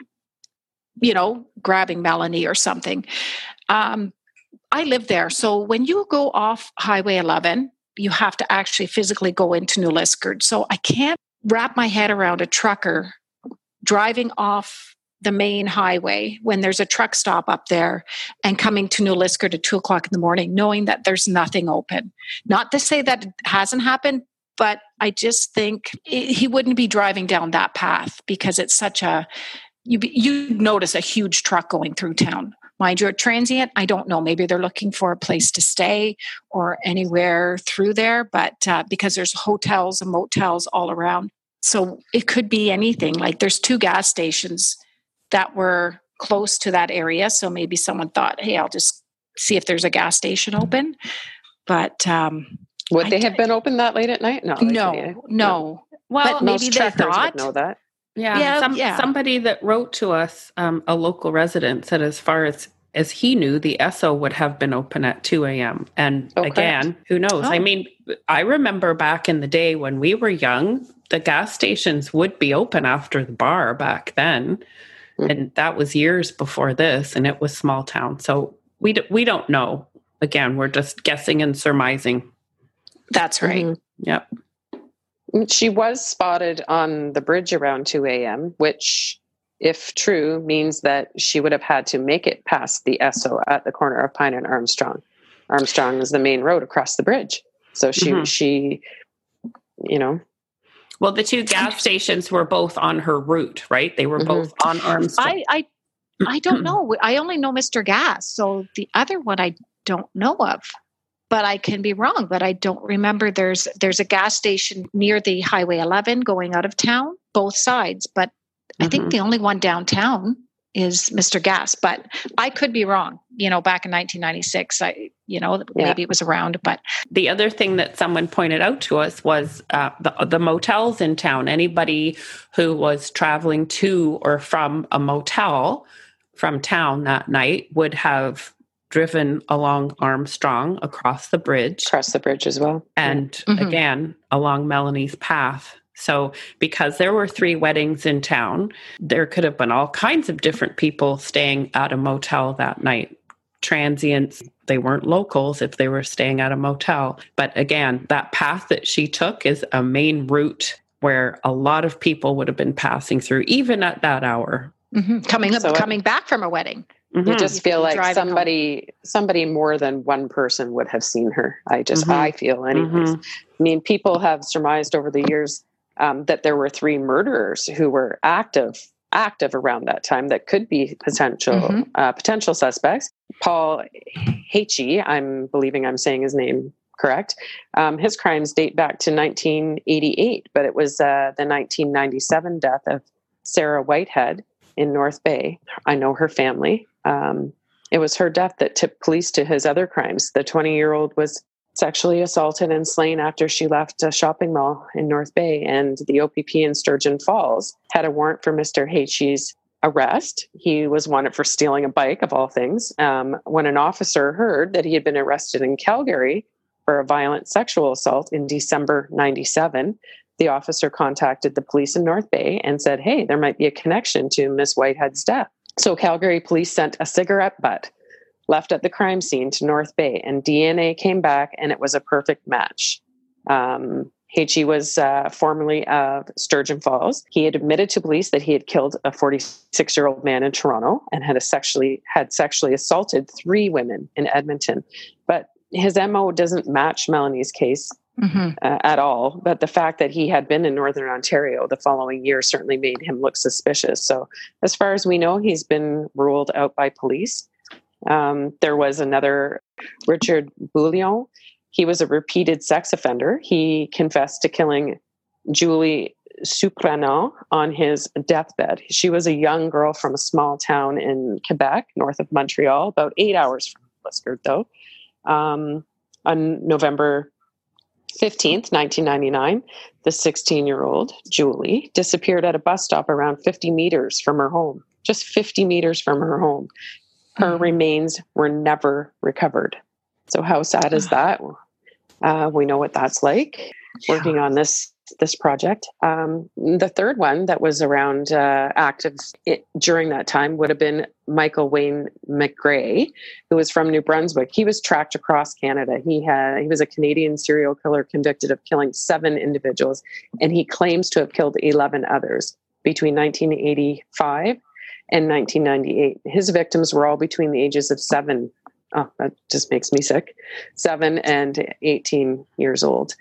you know, grabbing Melanie or something. Um, I live there. So when you go off Highway eleven, you have to actually physically go into New Liskeard. So I can't wrap my head around a trucker driving off the main highway when there's a truck stop up there and coming to New Liskeard at two o'clock in the morning, knowing that there's nothing open. Not to say that it hasn't happened, but I just think it, he wouldn't be driving down that path because it's such a, you you notice a huge truck going through town. Mind you, a transient, I don't know. Maybe they're looking for a place to stay or anywhere through there, but uh, because there's hotels and motels all around. So it could be anything. Like there's two gas stations that were close to that area. So maybe someone thought, hey, I'll just see if there's a gas station open. But um, would I they did. have been open that late at night? No, no, no. no. Well, but maybe they thought. Know that. Yeah, yeah, some, yeah. Somebody that wrote to us, um, a local resident, said as far as as he knew, the Esso would have been open at two a.m. And oh, again, correct. who knows? Oh. I mean, I remember back in the day when we were young, the gas stations would be open after the bar back then. And that was years before this, and it was small town. So we d- we don't know. Again, we're just guessing and surmising. That's right. Mm-hmm. Yep. She was spotted on the bridge around two a.m., which, if true, means that she would have had to make it past the Esso at the corner of Pine and Armstrong. Armstrong is the main road across the bridge. So she, mm-hmm. she, you know... Well, the two gas stations were both on her route, right? They were mm-hmm. both on Armstrong. I, I, I don't know. I only know Mister Gas. So the other one I don't know of, but I can be wrong. But I don't remember. There's there's a gas station near the Highway eleven going out of town, both sides. But mm-hmm. I think the only one downtown is Mister Gas. But I could be wrong. You know, back in nineteen ninety-six, I, you know, yeah. maybe it was around. But the other thing that someone pointed out to us was uh, the, the motels in town. Anybody who was traveling to or from a motel from town that night would have driven along Armstrong across the bridge. Across the bridge as well. And mm-hmm. again, along Melanie's path. So because there were three weddings in town, there could have been all kinds of different people staying at a motel that night. Transients, they weren't locals if they were staying at a motel. But again, that path that she took is a main route where a lot of people would have been passing through, even at that hour. Mm-hmm. Coming up, so coming back from a wedding. Mm-hmm. You just feel like somebody, home. somebody more than one person would have seen her. I just, mm-hmm. I feel anyways. Mm-hmm. I mean, people have surmised over the years um, that there were three murderers who were active, active around that time that could be potential, mm-hmm. uh, potential suspects. Paul Hatchie, I'm believing I'm saying his name correct. Um, his crimes date back to nineteen eighty-eight, but it was uh, the nineteen ninety-seven death of Sarah Whitehead in North Bay. I know her family. Um, it was her death that tipped police to his other crimes. The twenty-year-old was sexually assaulted and slain after she left a shopping mall in North Bay, and the O P P in Sturgeon Falls had a warrant for Mister Hatchie's arrest. He was wanted for stealing a bike, of all things. Um, when an officer heard that he had been arrested in Calgary for a violent sexual assault in December ninety-seven, the officer contacted the police in North Bay and said, hey, there might be a connection to Miss Whitehead's death. So Calgary police sent a cigarette butt left at the crime scene to North Bay, and D N A came back, and it was a perfect match. Um, H E was uh, formerly of Sturgeon Falls. He had admitted to police that he had killed a forty-six-year-old man in Toronto and had a sexually had sexually assaulted three women in Edmonton. But his M O doesn't match Melanie's case mm-hmm. uh, at all. But the fact that he had been in Northern Ontario the following year certainly made him look suspicious. So as far as we know, he's been ruled out by police. Um, there was another, Richard Bouillon. He was a repeated sex offender. He confessed to killing Julie Surprenant on his deathbed. She was a young girl from a small town in Quebec, north of Montreal, about eight hours from Liskeard, though. Um, on November fifteenth, nineteen ninety-nine, the sixteen-year-old Julie disappeared at a bus stop around fifty meters from her home, just fifty meters from her home. Her mm-hmm. remains were never recovered. So how sad is that? Uh, we know what that's like working on this this project. Um, the third one that was around uh, active it, during that time would have been Michael Wayne McGray, who was from New Brunswick. He was tracked across Canada. He had he was a Canadian serial killer convicted of killing seven individuals, and he claims to have killed eleven others between nineteen eighty-five and nineteen ninety-eight. His victims were all between the ages of seven. Oh, that just makes me sick. Seven and eighteen years old.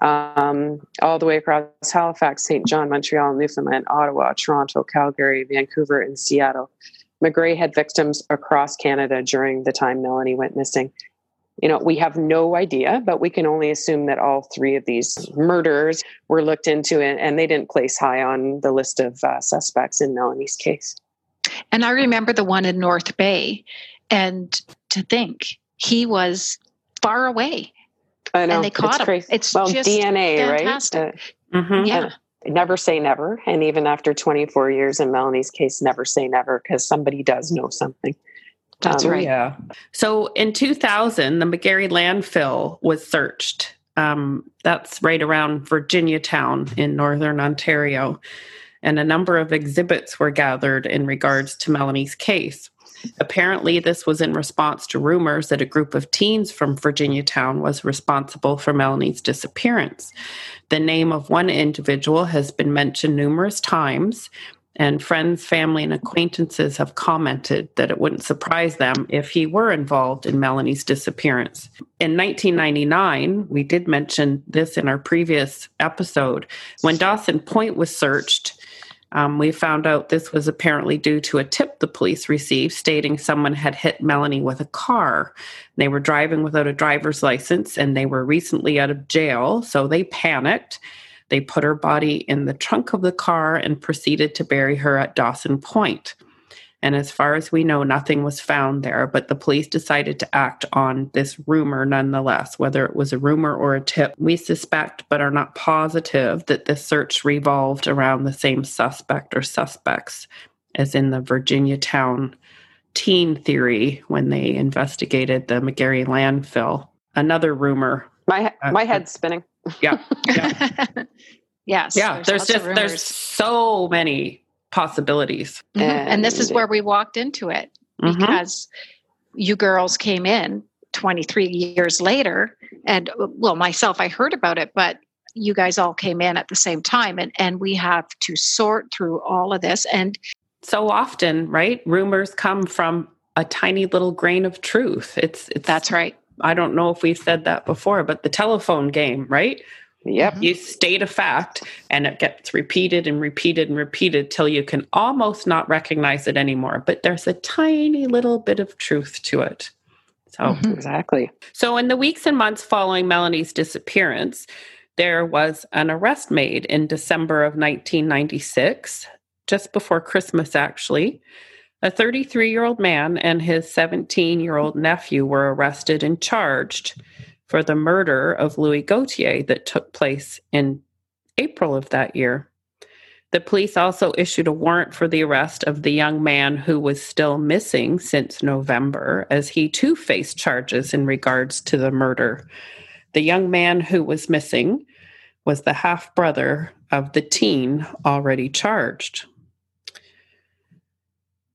Um, all the way across Halifax, Saint John, Montreal, Newfoundland, Ottawa, Toronto, Calgary, Vancouver, and Seattle. McGray had victims across Canada during the time Melanie went missing. You know, we have no idea, but we can only assume that all three of these murders were looked into, and, and they didn't place high on the list of uh, suspects in Melanie's case. And I remember the one in North Bay, and to think he was far away. I know. And they caught it's him. Crazy. It's well, just D N A, fantastic. right? Uh, mm-hmm. Yeah. Never say never. And even after twenty-four years in Melanie's case, never say never, because somebody does know something. That's um, right. Yeah. So in two thousand, the McGarry landfill was searched. Um, that's right around Virginia Town in Northern Ontario. And a number of exhibits were gathered in regards to Melanie's case. Apparently, this was in response to rumors that a group of teens from Virginia Town was responsible for Melanie's disappearance. The name of one individual has been mentioned numerous times, and friends, family, and acquaintances have commented that it wouldn't surprise them if he were involved in Melanie's disappearance. In nineteen ninety-nine, we did mention this in our previous episode, when Dawson Point was searched. Um, we found out this was apparently due to a tip the police received stating someone had hit Melanie with a car. They were driving without a driver's license, and they were recently out of jail, so they panicked. They put her body in the trunk of the car and proceeded to bury her at Dawson Point. And as far as we know, nothing was found there, but the police decided to act on this rumor nonetheless, whether it was a rumor or a tip. We suspect, but are not positive, that this search revolved around the same suspect or suspects as in the Virginia Town teen theory when they investigated the McGarry landfill. Another rumor. My uh, my head's spinning. Yeah. Yeah. Yes. Yeah. There's, there's just there's so many possibilities. Mm-hmm. And, and this is where we walked into it, because mm-hmm. you girls came in twenty-three years later, and well, myself, I heard about it, but you guys all came in at the same time, and, and we have to sort through all of this. And so often, right, rumors come from a tiny little grain of truth. It's, it's That's right. I don't know if we've said that before, but the telephone game, right? Yep. You state a fact and it gets repeated and repeated and repeated till you can almost not recognize it anymore. But there's a tiny little bit of truth to it. So mm-hmm. Exactly. So in the weeks and months following Melanie's disappearance, there was an arrest made in December of nineteen ninety-six, just before Christmas, actually. A thirty-three-year-old man and his seventeen-year-old nephew were arrested and charged for the murder of Louis Gauthier that took place in April of that year. The police also issued a warrant for the arrest of the young man who was still missing since November, as he too faced charges in regards to the murder. The young man who was missing was the half-brother of the teen already charged.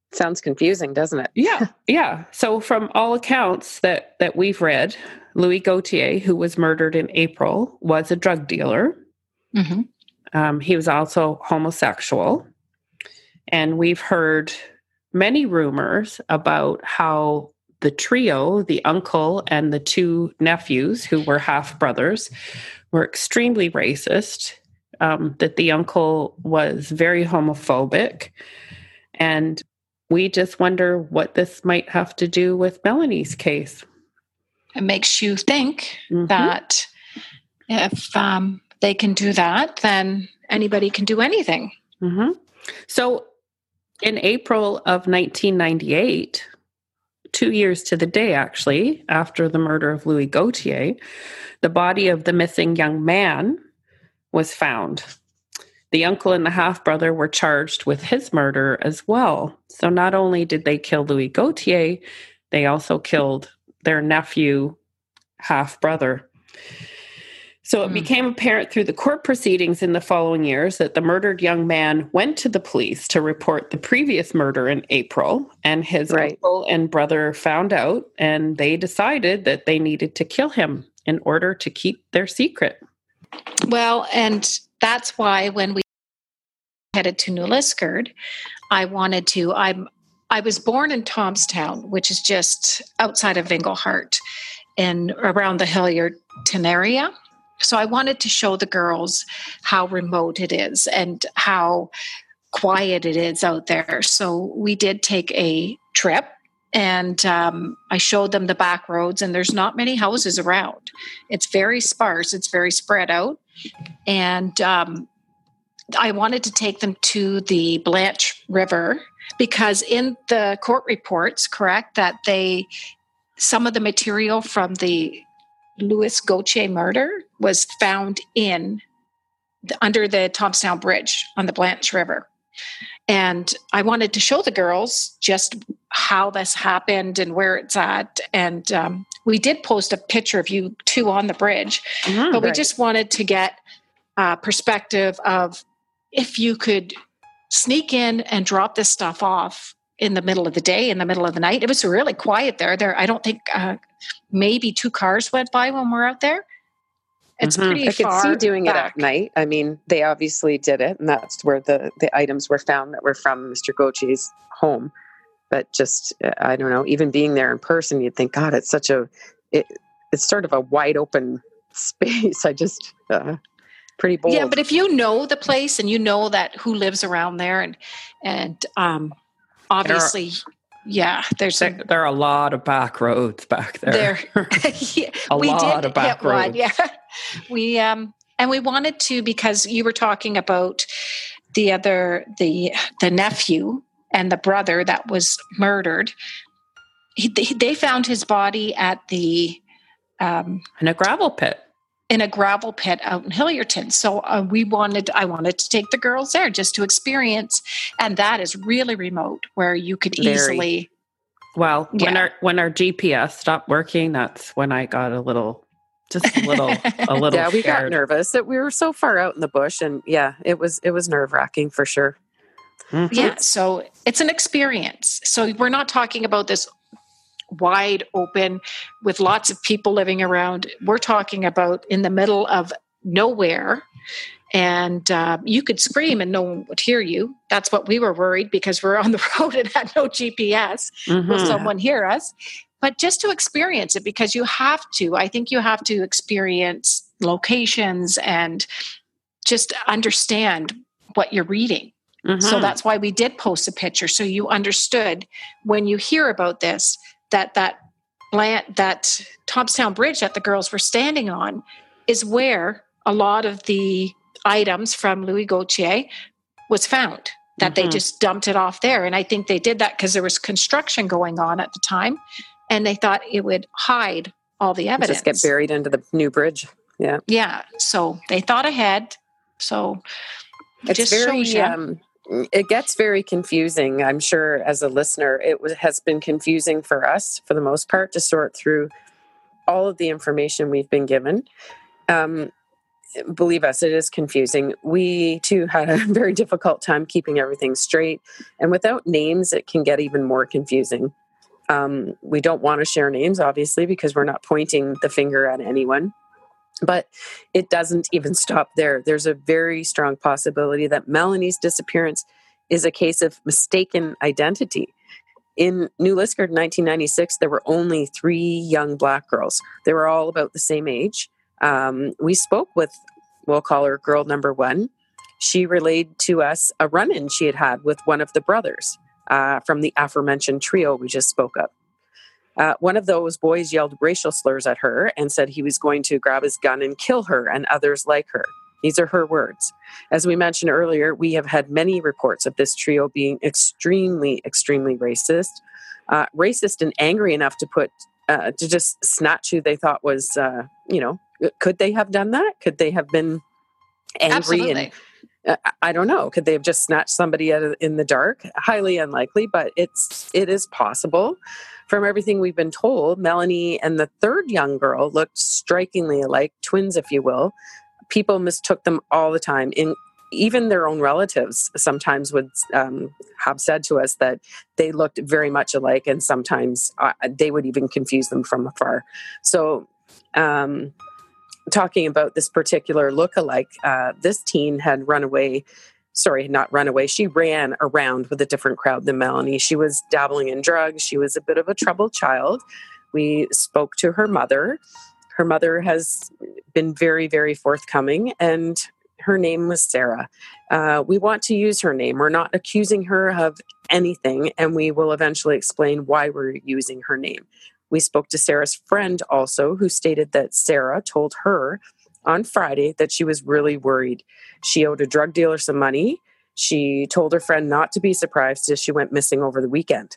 Sounds confusing, doesn't it? Yeah, yeah. So from all accounts that, that we've read, Louis Gauthier, who was murdered in April, was a drug dealer. Mm-hmm. Um, he was also homosexual. And we've heard many rumors about how the trio, the uncle and the two nephews, who were half-brothers, were extremely racist, um, that the uncle was very homophobic. And we just wonder what this might have to do with Melanie's case. It makes you think Mhm. that if um, they can do that, then anybody can do anything. Mm-hmm. So in April of nineteen ninety-eight, two years to the day, actually, after the murder of Louis Gauthier, the body of the missing young man was found. The uncle and the half-brother were charged with his murder as well. So not only did they kill Louis Gauthier, they also killed their nephew, half-brother. So it Mm. became apparent through the court proceedings in the following years that the murdered young man went to the police to report the previous murder in April, and his Right. uncle and brother found out, and they decided that they needed to kill him in order to keep their secret. Well, and that's why when we headed to New Liskeard, I wanted to, I'm, I was born in Thomastown, which is just outside of Englehart and around the Hilliardton area. So I wanted to show the girls how remote it is and how quiet it is out there. So we did take a trip, and um, I showed them the back roads, and there's not many houses around. It's very sparse. It's very spread out. And um, I wanted to take them to the Blanche River because in the court reports, correct, that they, some of the material from the Louis Gauthier murder was found in the, under the Thomastown Bridge on the Blanche River. And I wanted to show the girls just how this happened and where it's at. And um, we did post a picture of you two on the bridge, Mhm, but we right. just wanted to get a perspective of if you could sneak in and drop this stuff off in the middle of the day, in the middle of the night. It was really quiet there. There, I don't think uh, maybe two cars went by when we're out there. It's Mhm. pretty I could far see doing it back. at night. I mean, they obviously did it, and that's where the, the items were found that were from Mister Gauthier's home. But just, uh, I don't know, even being there in person, you'd think, God, it's such a, it, it's sort of a wide open space. I just, uh, pretty bold. Yeah, but if you know the place and you know that who lives around there, and and um, obviously, yeah, there's There, some, there are a lot of back roads back there. there. yeah, A we lot did of back hit one, roads. yeah. We um, and we wanted to because you were talking about the other the the nephew and the brother that was murdered. He, they, they found his body at the um, In a gravel pit. in a gravel pit out in Hilliardton. So uh, we wanted, I wanted to take the girls there just to experience. And that is really remote where you could Very. easily, Well, when Yeah. our when our G P S stopped working, that's when I got a little, just a little, a little. yeah, we got scared. nervous that we were so far out in the bush, and yeah, it was it was nerve wracking for sure. Mhm. yeah. So it's an experience. So we're not talking about this wide open with lots of people living around. We're talking about in the middle of nowhere. And uh, you could scream and no one would hear you. That's what we were worried because we're on the road and had no G P S. Mhm. Will someone hear us? But just to experience it, because you have to, I think you have to experience locations and just understand what you're reading. Mhm. So that's why we did post a picture. So you understood when you hear about this, that that plant, that Thomastown Bridge that the girls were standing on is where a lot of the items from Louis Gauthier was found, that they Mhm. just dumped it off there. And I think they did that because there was construction going on at the time and they thought it would hide all the evidence. Just get buried into the new bridge. Yeah, Yeah. So they thought ahead. So it it's just very. shows you. Um, it gets very confusing. I'm sure as a listener, it was, has been confusing for us for the most part to sort through all of the information we've been given. Um, believe us, it is confusing. We too had a very difficult time keeping everything straight. And without names, it can get even more confusing. Um, we don't want to share names, obviously, because we're not pointing the finger at anyone. But it doesn't even stop there. There's a very strong possibility that Melanie's disappearance is a case of mistaken identity. In New Liskeard in nineteen ninety-six, there were only three young Black girls. They were all about the same age. Um, we spoke with, we'll call her girl number one. She relayed to us a run-in she had had with one of the brothers uh, from the aforementioned trio we just spoke of. Uh, one of those boys yelled racial slurs at her and said he was going to grab his gun and kill her and others like her. These are her words. As we mentioned earlier, we have had many reports of this trio being extremely, extremely racist. Uh, racist and angry enough to put, uh, to just snatch who they thought was, uh, you know, could they have done that? Could they have been angry? Absolutely. And uh, I don't know. Could they have just snatched somebody out of, in the dark? Highly unlikely, but it's, it is possible. From everything we've been told, Melanie and the third young girl looked strikingly alike, twins, if you will. People mistook them all the time. In even their own relatives sometimes would um, have said to us that they looked very much alike, and sometimes uh, they would even confuse them from afar. So, um, talking about this particular look-alike, uh, this teen had run away. Sorry, not run away. She ran around with a different crowd than Melanie. She was dabbling in drugs. She was a bit of a troubled child. We spoke to her mother. Her mother has been very, very forthcoming, and her name was Sarah. Uh, we want to use her name. We're not accusing her of anything, and we will eventually explain why we're using her name. We spoke to Sarah's friend also, who stated that Sarah told her on Friday that she was really worried. She owed a drug dealer some money. She told her friend not to be surprised as she went missing over the weekend.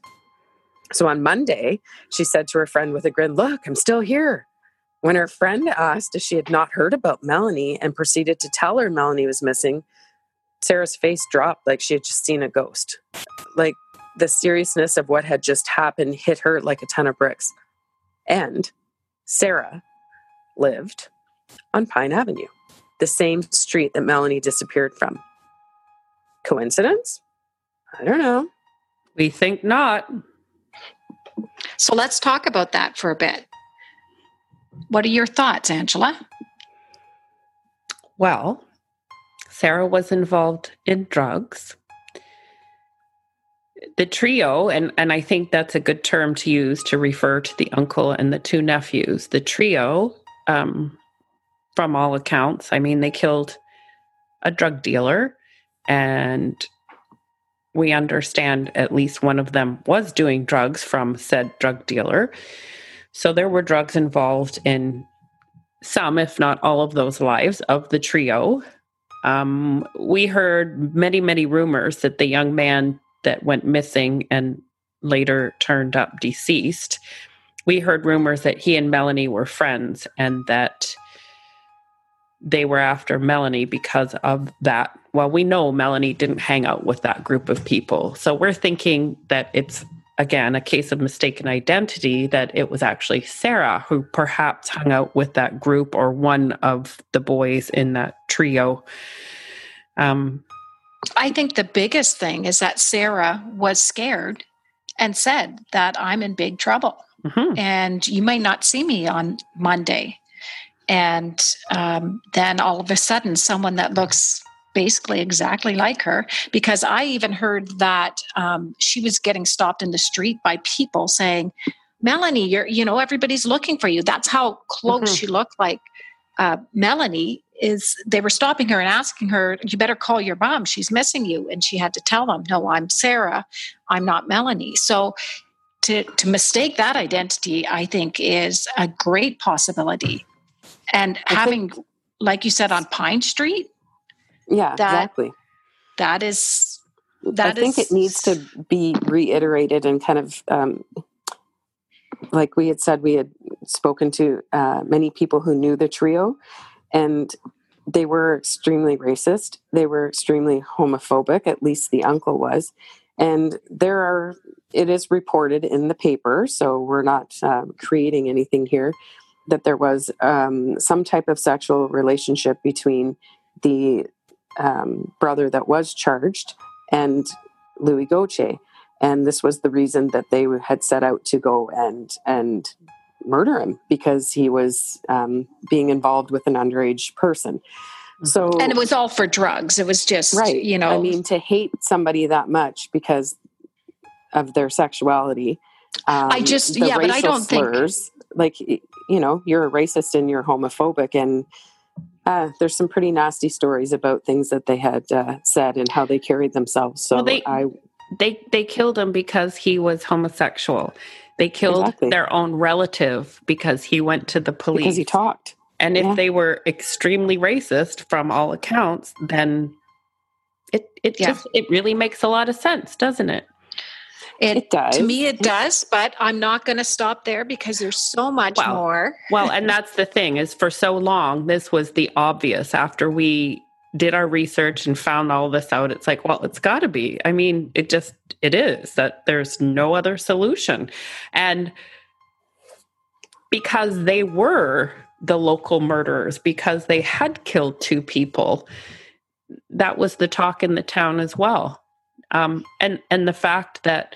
So on Monday, she said to her friend with a grin, "Look, I'm still here." When her friend asked if she had not heard about Melanie and proceeded to tell her Melanie was missing, Sarah's face dropped like she had just seen a ghost. Like the seriousness of what had just happened hit her like a ton of bricks. And Sarah lived on Pine Avenue, the same street that Melanie disappeared from. Coincidence? I don't know. We think not. So let's talk about that for a bit. What are your thoughts, Angela? Well, Sarah was involved in drugs. The trio, and, and I think that's a good term to use to refer to the uncle and the two nephews. The trio, um, from all accounts, I mean, they killed a drug dealer, and we understand at least one of them was doing drugs from said drug dealer. So there were drugs involved in some, if not all of those lives of the trio. Um, we heard many, many rumors that the young man that went missing and later turned up deceased, we heard rumors that he and Melanie were friends and that they were after Melanie because of that. Well, we know Melanie didn't hang out with that group of people. So we're thinking that it's, again, a case of mistaken identity, that it was actually Sarah who perhaps hung out with that group or one of the boys in that trio. Um, I think the biggest thing is that Sarah was scared and said that I'm in big trouble. Mm-hmm. And you may not see me on Monday. And um, then all of a sudden, someone that looks basically exactly like her, because I even heard that um, she was getting stopped in the street by people saying, Melanie, you're, you know, everybody's looking for you. That's how close mm-hmm. she looked like uh, Melanie is. They were stopping her and asking her, you better call your mom. She's missing you. And she had to tell them, no, I'm Sarah. I'm not Melanie. So to, to mistake that identity, I think is a great possibility. And I having, think, like you said, on Pine Street, yeah, that, exactly. That is, that I think is, it needs to be reiterated and kind of, um, like we had said, we had spoken to uh, many people who knew the trio, and they were extremely racist. They were extremely homophobic, at least the uncle was. And there are, it is reported in the paper, so we're not um, creating anything here, that there was um, some type of sexual relationship between the um, brother that was charged and Louis Gauthier. And this was the reason that they had set out to go and and murder him, because he was um, being involved with an underage person. So, and it was all for drugs. It was just, right. you know, I mean, to hate somebody that much because of their sexuality. Um, I just, yeah, but I don't slurs, think, like, you know, you're a racist and you're homophobic, and uh, there's some pretty nasty stories about things that they had uh, said and how they carried themselves. So well, they, I, they, they killed him because he was homosexual. They killed exactly. their own relative because he went to the police. Because he talked. And if yeah. they were extremely racist from all accounts, then it it yeah. just it really makes a lot of sense, doesn't it? It, it does. To me, it does, but I'm not going to stop there because there's so much well, more. Well, and that's the thing, is for so long, this was the obvious. After we did our research and found all this out, it's like, well, it's got to be. I mean, it just, it is, that there's no other solution. And because they were the local murderers, because they had killed two people, that was the talk in the town as well. Um, and, and the fact that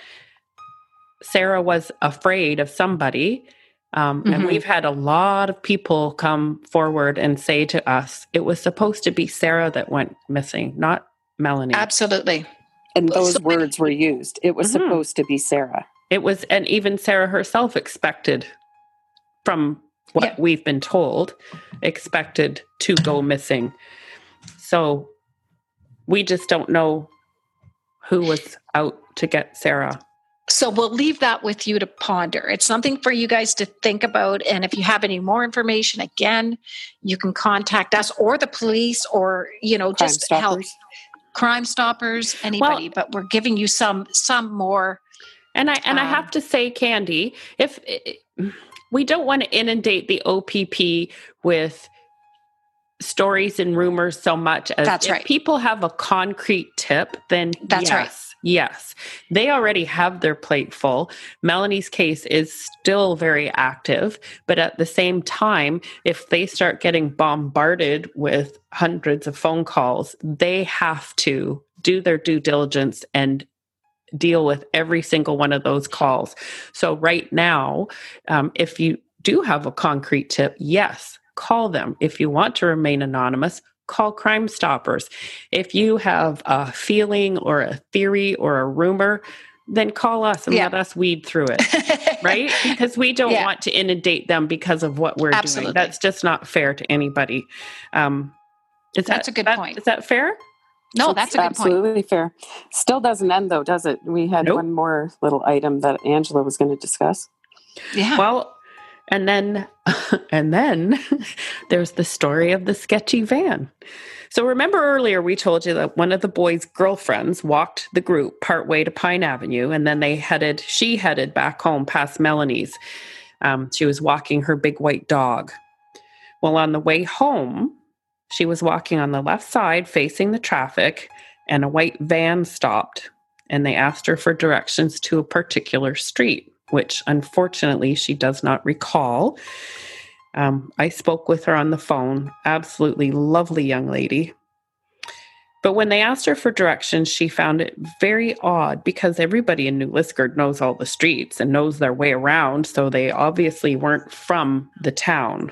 Sarah was afraid of somebody, um, mm-hmm. and we've had a lot of people come forward and say to us, it was supposed to be Sarah that went missing, not Melanie. Absolutely. And those so, words were used. It was mm-hmm. supposed to be Sarah. It was, and even Sarah herself expected, from what yeah. we've been told, expected to go missing. So we just don't know who was out to get Sarah. So we'll leave that with you to ponder. It's something for you guys to think about. And if you have any more information, again, you can contact us or the police, or, you know, Crime just Stoppers. help. Crime Stoppers, anybody. Well, but we're giving you some some more. And I and um, I have to say, Candy, if it, we don't want to inundate the O P P with stories and rumors so much as that's if right. people have a concrete tip, then that's yes, right. yes, they already have their plate full. Melanie's case is still very active, but at the same time, if they start getting bombarded with hundreds of phone calls, they have to do their due diligence and deal with every single one of those calls. So right now, um, if you do have a concrete tip, yes, call them. If you want to remain anonymous, call Crime Stoppers. If you have a feeling or a theory or a rumor, then call us and yeah. let us weed through it, right? Because we don't yeah. want to inundate them because of what we're Absolutely. doing. That's just not fair to anybody. Um, is that's that, a good that, point. Is that fair? No, that's a good absolutely point. fair. Still doesn't end though, does it? We had nope. one more little item that Angela was going to discuss. Yeah. Well, and then, and then there's the story of the sketchy van. So remember earlier we told you that one of the boys' girlfriends walked the group partway to Pine Avenue, and then they headed, she headed back home past Melanie's. Um, she was walking her big white dog. Well, on the way home, she was walking on the left side facing the traffic, and a white van stopped, and they asked her for directions to a particular street, which unfortunately she does not recall. Um, I spoke with her on the phone. Absolutely lovely young lady. But when they asked her for directions, she found it very odd because everybody in New Liskeard knows all the streets and knows their way around, so they obviously weren't from the town.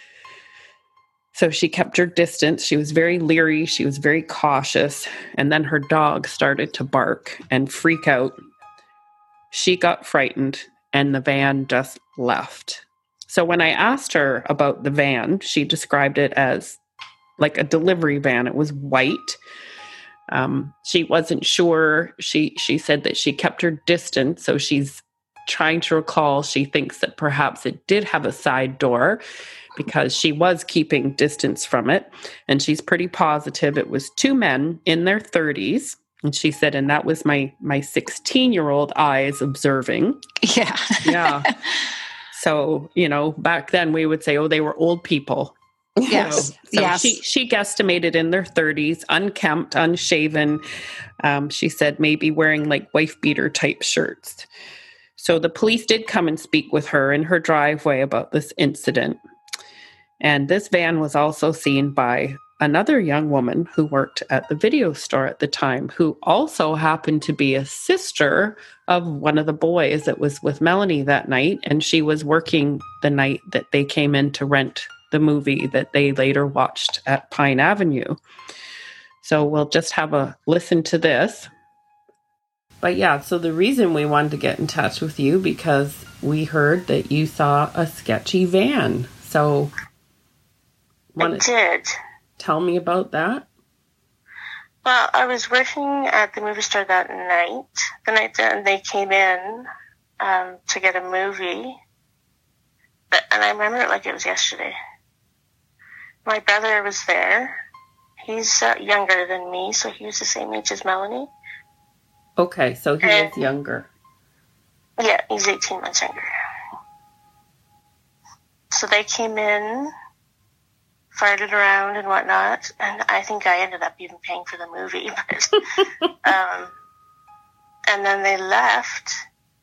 So she kept her distance. She was very leery. She was very cautious. And then her dog started to bark and freak out. She got frightened and the van just left. So when I asked her about the van, she described it as like a delivery van. It was white. Um, she wasn't sure. She, she said that she kept her distance. So she's trying to recall. She thinks that perhaps it did have a side door, because she was keeping distance from it. And she's pretty positive it was two men in their thirties. And she said, and that was my my sixteen-year-old eyes observing. Yeah. Yeah. So, you know, back then we would say, oh, they were old people. Yes. So, so yes. she, she guesstimated in their thirties, unkempt, unshaven. Um, she said maybe wearing like wife beater type shirts. So the police did come and speak with her in her driveway about this incident. And this van was also seen by another young woman who worked at the video store at the time, who also happened to be a sister of one of the boys that was with Melanie that night. And she was working the night that they came in to rent the movie that they later watched at Pine Avenue. So we'll just have a listen to this. But yeah, so the reason we wanted to get in touch with you because we heard that you saw a sketchy van. So I did. Tell me about that. Well, I was working at the movie store that night, the night that they came in um, to get a movie. But, and I remember it like it was yesterday. My brother was there. He's uh, younger than me, so he was the same age as Melanie. Okay, so he and, is younger. Yeah, he's eighteen months younger. So they came in, farted around and whatnot, and I think I ended up even paying for the movie. But, um, and then they left,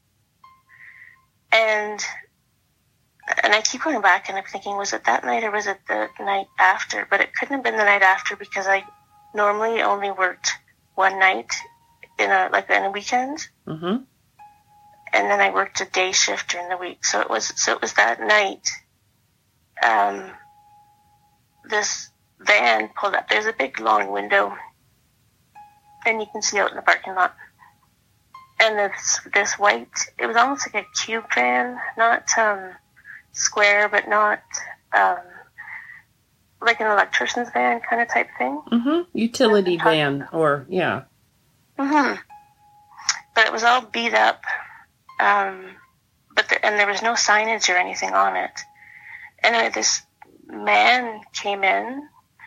and and I keep going back, and I'm thinking, was it that night or was it the night after? But it couldn't have been the night after because I normally only worked one night in a like in a weekend, mm-hmm. and then I worked a day shift during the week. So it was so it was that night. Um, this van pulled up. There's a big long window, and you can see out in the parking lot. And this this white, it was almost like a cube van, not um, square, but not um, like an electrician's van kind of type thing. Mm-hmm. Utility van, or yeah. Mm-hmm. But it was all beat up, um, but the, and there was no signage or anything on it. Anyway, this man came in,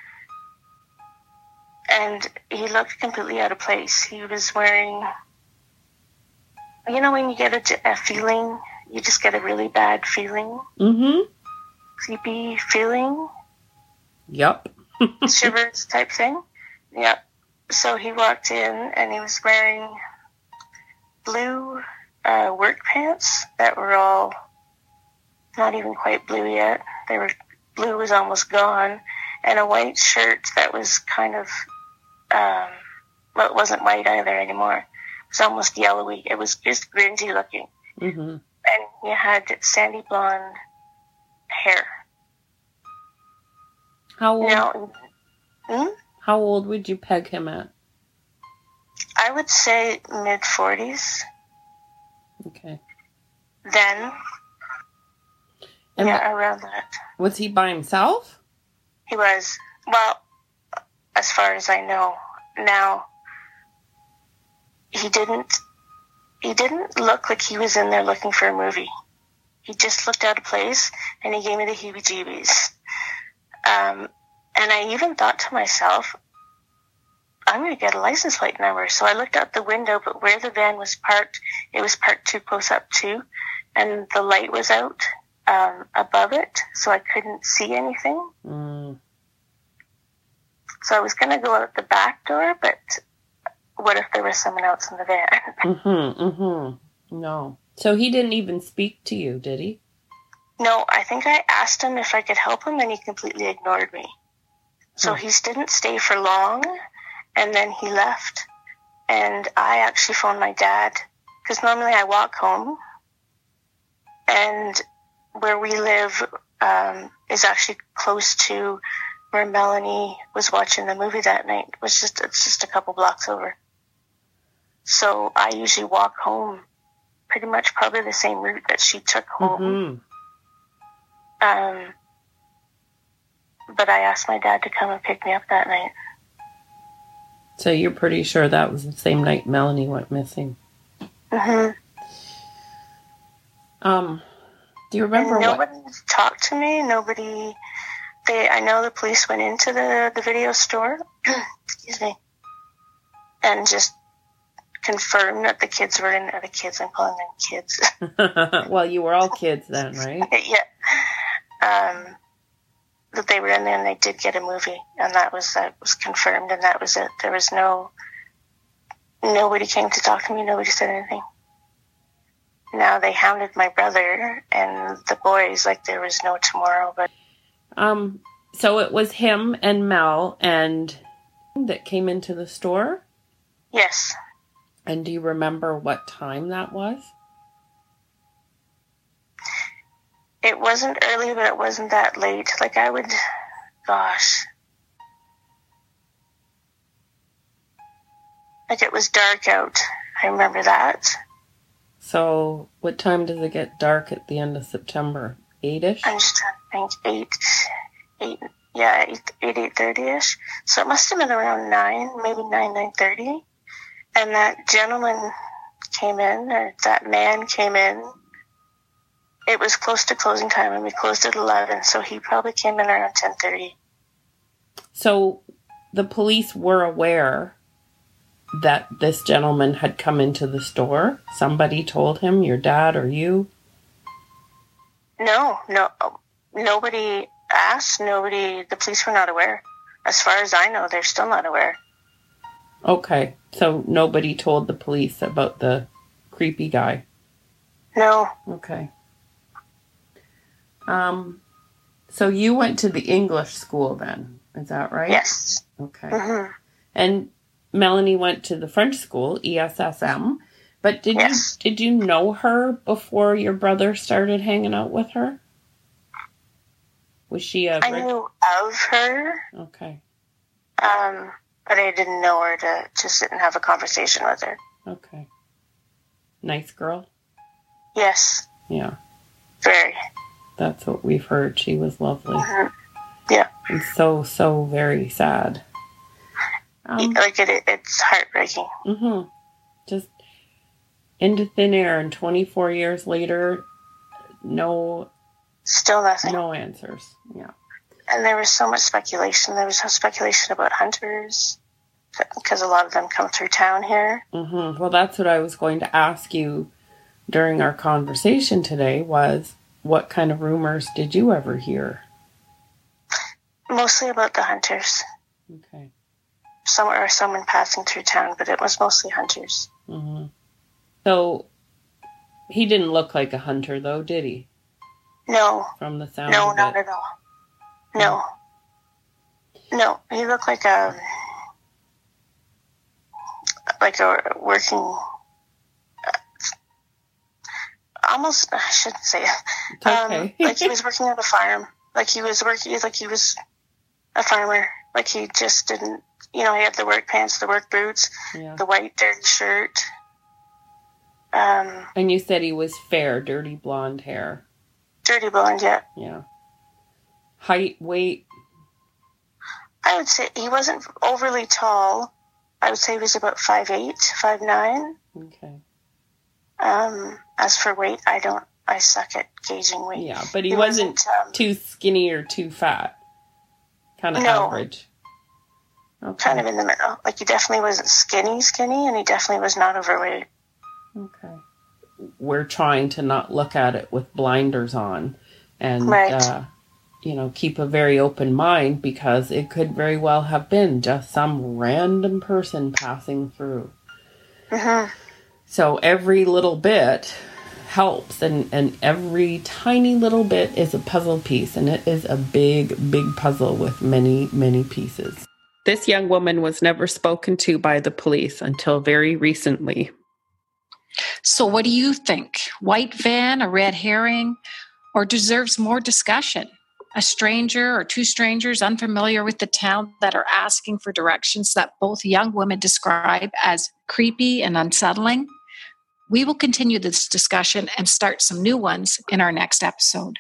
and he looked completely out of place. He was wearing, you know, when you get a, a feeling, you just get a really bad feeling. Mm-hmm. Sleepy feeling. Yep. Shivers type thing. Yep. So he walked in, and he was wearing blue uh, work pants that were all not even quite blue yet. They were blue was almost gone, and a white shirt that was kind of, um, well, it wasn't white either anymore. It was almost yellowy. It was just gringy looking. Mm-hmm. And he had sandy blonde hair. How old? Now, hmm? How old would you peg him at? I would say mid forties. Okay. Then, and yeah, what, around that. Was he by himself? He was. Well, as far as I know. Now, he didn't, he didn't look like he was in there looking for a movie. He just looked out of place, and he gave me the heebie-jeebies. Um, and I even thought to myself, I'm going to get a license plate number. So I looked out the window, but where the van was parked, it was parked too close up too, and the light was out um, above it, so I couldn't see anything. Mm. So I was going to go out the back door, but what if there was someone else in the van? Mm-hmm, mm-hmm. No. So he didn't even speak to you, did he? No, I think I asked him if I could help him, and he completely ignored me. So he didn't stay for long, and then he left. And I actually phoned my dad, because normally I walk home, and where we live um, is actually close to where Melanie was watching the movie that night. It was just it's just a couple blocks over. So I usually walk home, pretty much probably the same route that she took home. Mm-hmm. Um, but I asked my dad to come and pick me up that night. So you're pretty sure that was the same night Melanie went missing? Mm-hmm. Um, do you remember and nobody what... talked to me. Nobody... They, I know the police went into the, the video store, excuse me, and just confirmed that the kids were in there. The kids, I'm calling them kids. Well, you were all kids then, right? Yeah. Um, that they were in there, and they did get a movie, and that was that was confirmed, and that was it. There was no, nobody came to talk to me. Nobody said anything. now they hounded my brother and the boys like there was no tomorrow. But Um, so it was him and Mel and that came into the store? yes, And do you remember what time that was? it wasn't early, but it wasn't that late. Like I would, gosh. Like it was dark out. I remember that. So what time does it get dark at the end of September? Eight-ish? I'm just trying to think. Eight, eight, yeah, eight, eight, eight thirty-ish. So it must have been around nine, maybe nine, nine thirty. And that gentleman came in, or that man came in. It was close to closing time, and we closed at eleven. So he probably came in around ten thirty. So the police were aware that this gentleman had come into the store? Somebody told him, your dad or you? No, no, nobody asked. Nobody. The police were not aware. As far as I know, they're still not aware. Okay, so nobody told the police about the creepy guy? No. Okay. Um, so you went to the English school then, is that right? Yes. Okay. Mm-hmm. And Melanie went to the French school, E S S M. But did Yes. you did you know her before your brother started hanging out with her? Was she a I reg- knew of her, Okay. um, but I didn't know her to, to sit and have a conversation with her. Okay. Nice girl? Yes, Yeah. very. That's what we've heard. She was lovely. Mhm. Yeah. And so, so very sad. Um, Like it, it, it's heartbreaking. mm-hmm. Just into thin air, and twenty-four years later, no, Still nothing. no answers. Yeah. And there was so much speculation. There was some speculation about hunters, because a lot of them come through town here. Mm-hmm. Well, that's what I was going to ask you during our conversation today was, what kind of rumors did you ever hear? Mostly about the hunters. Okay. Some or someone passing through town, but it was mostly hunters. Mm-hmm. So, he didn't look like a hunter, though, did he? No, From the sound no, of not it. at all. No, no, he looked like a like a working, uh, almost. I shouldn't say it. It's okay. Um, like he was working on a farm. Like he was working. Like he was a farmer. Like he just didn't. You know, he had the work pants, the work boots, Yeah. the white dirty shirt. Um, And you said he was fair, dirty blonde hair. dirty blonde. Yeah, Yeah. Height, weight. I would say he wasn't overly tall. I would say he was about five eight, five nine. Okay. Um, as for weight, I don't. I suck at gauging weight. Yeah, but he, He wasn't, wasn't, um, too skinny or too fat. Kind of No. average. Okay. Kind of in the middle. Like he definitely wasn't skinny, skinny, and he definitely was not overweight. Okay. We're trying to not look at it with blinders on and, Right. uh, you know, keep a very open mind, because it could very well have been just some random person passing through. hmm So every little bit helps, and, and every tiny little bit is a puzzle piece, and it is a big, big puzzle with many, many pieces. This young woman was never spoken to by the police until very recently. So, what do you think? White van, a red herring, or deserves more discussion? A stranger or two strangers unfamiliar with the town that are asking for directions that both young women describe as creepy and unsettling? We will continue this discussion and start some new ones in our next episode.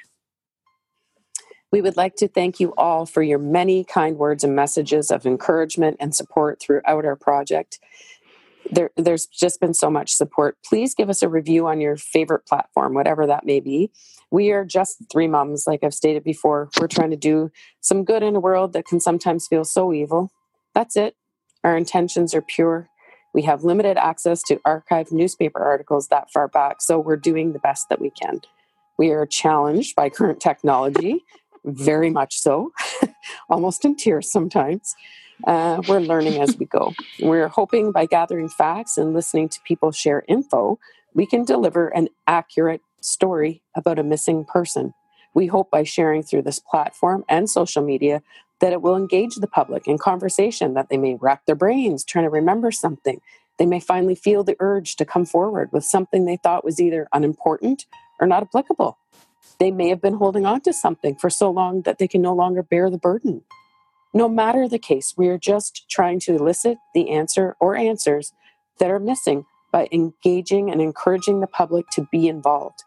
We would like to thank you all for your many kind words and messages of encouragement and support throughout our project. There, there's just been so much support. Please give us a review on your favorite platform, whatever that may be. We are just three moms, like I've stated before. We're trying to do some good in a world that can sometimes feel so evil. That's it. Our intentions are pure. We have limited access to archived newspaper articles that far back, so we're doing the best that we can. We are challenged by current technology, very much so, almost in tears sometimes. Uh, we're learning as we go. We're hoping by gathering facts and listening to people share info, we can deliver an accurate story about a missing person. We hope by sharing through this platform and social media that it will engage the public in conversation, that they may rack their brains trying to remember something. They may finally feel the urge to come forward with something they thought was either unimportant or not applicable. They may have been holding on to something for so long that they can no longer bear the burden. No matter the case, we are just trying to elicit the answer or answers that are missing by engaging and encouraging the public to be involved.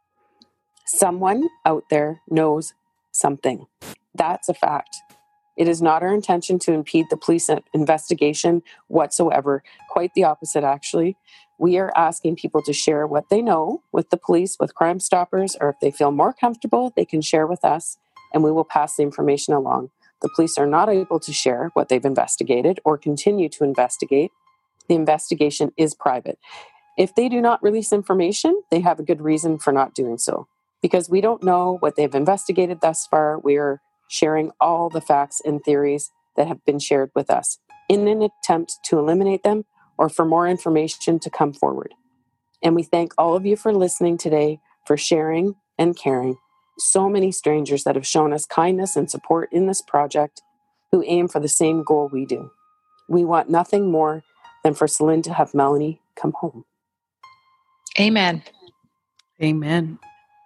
Someone out there knows something. That's a fact. It is not our intention to impede the police investigation whatsoever. Quite the opposite, actually. We are asking people to share what they know with the police, with Crime Stoppers, or if they feel more comfortable, they can share with us, and we will pass the information along. The police are not able to share what they've investigated or continue to investigate. The investigation is private. If they do not release information, they have a good reason for not doing so. Because we don't know what they've investigated thus far, we are sharing all the facts and theories that have been shared with us in an attempt to eliminate them or for more information to come forward. And we thank all of you for listening today, for sharing and caring. So many strangers that have shown us kindness and support in this project who aim for the same goal we do. We want nothing more than for Celine to have Melanie come home. Amen. Amen.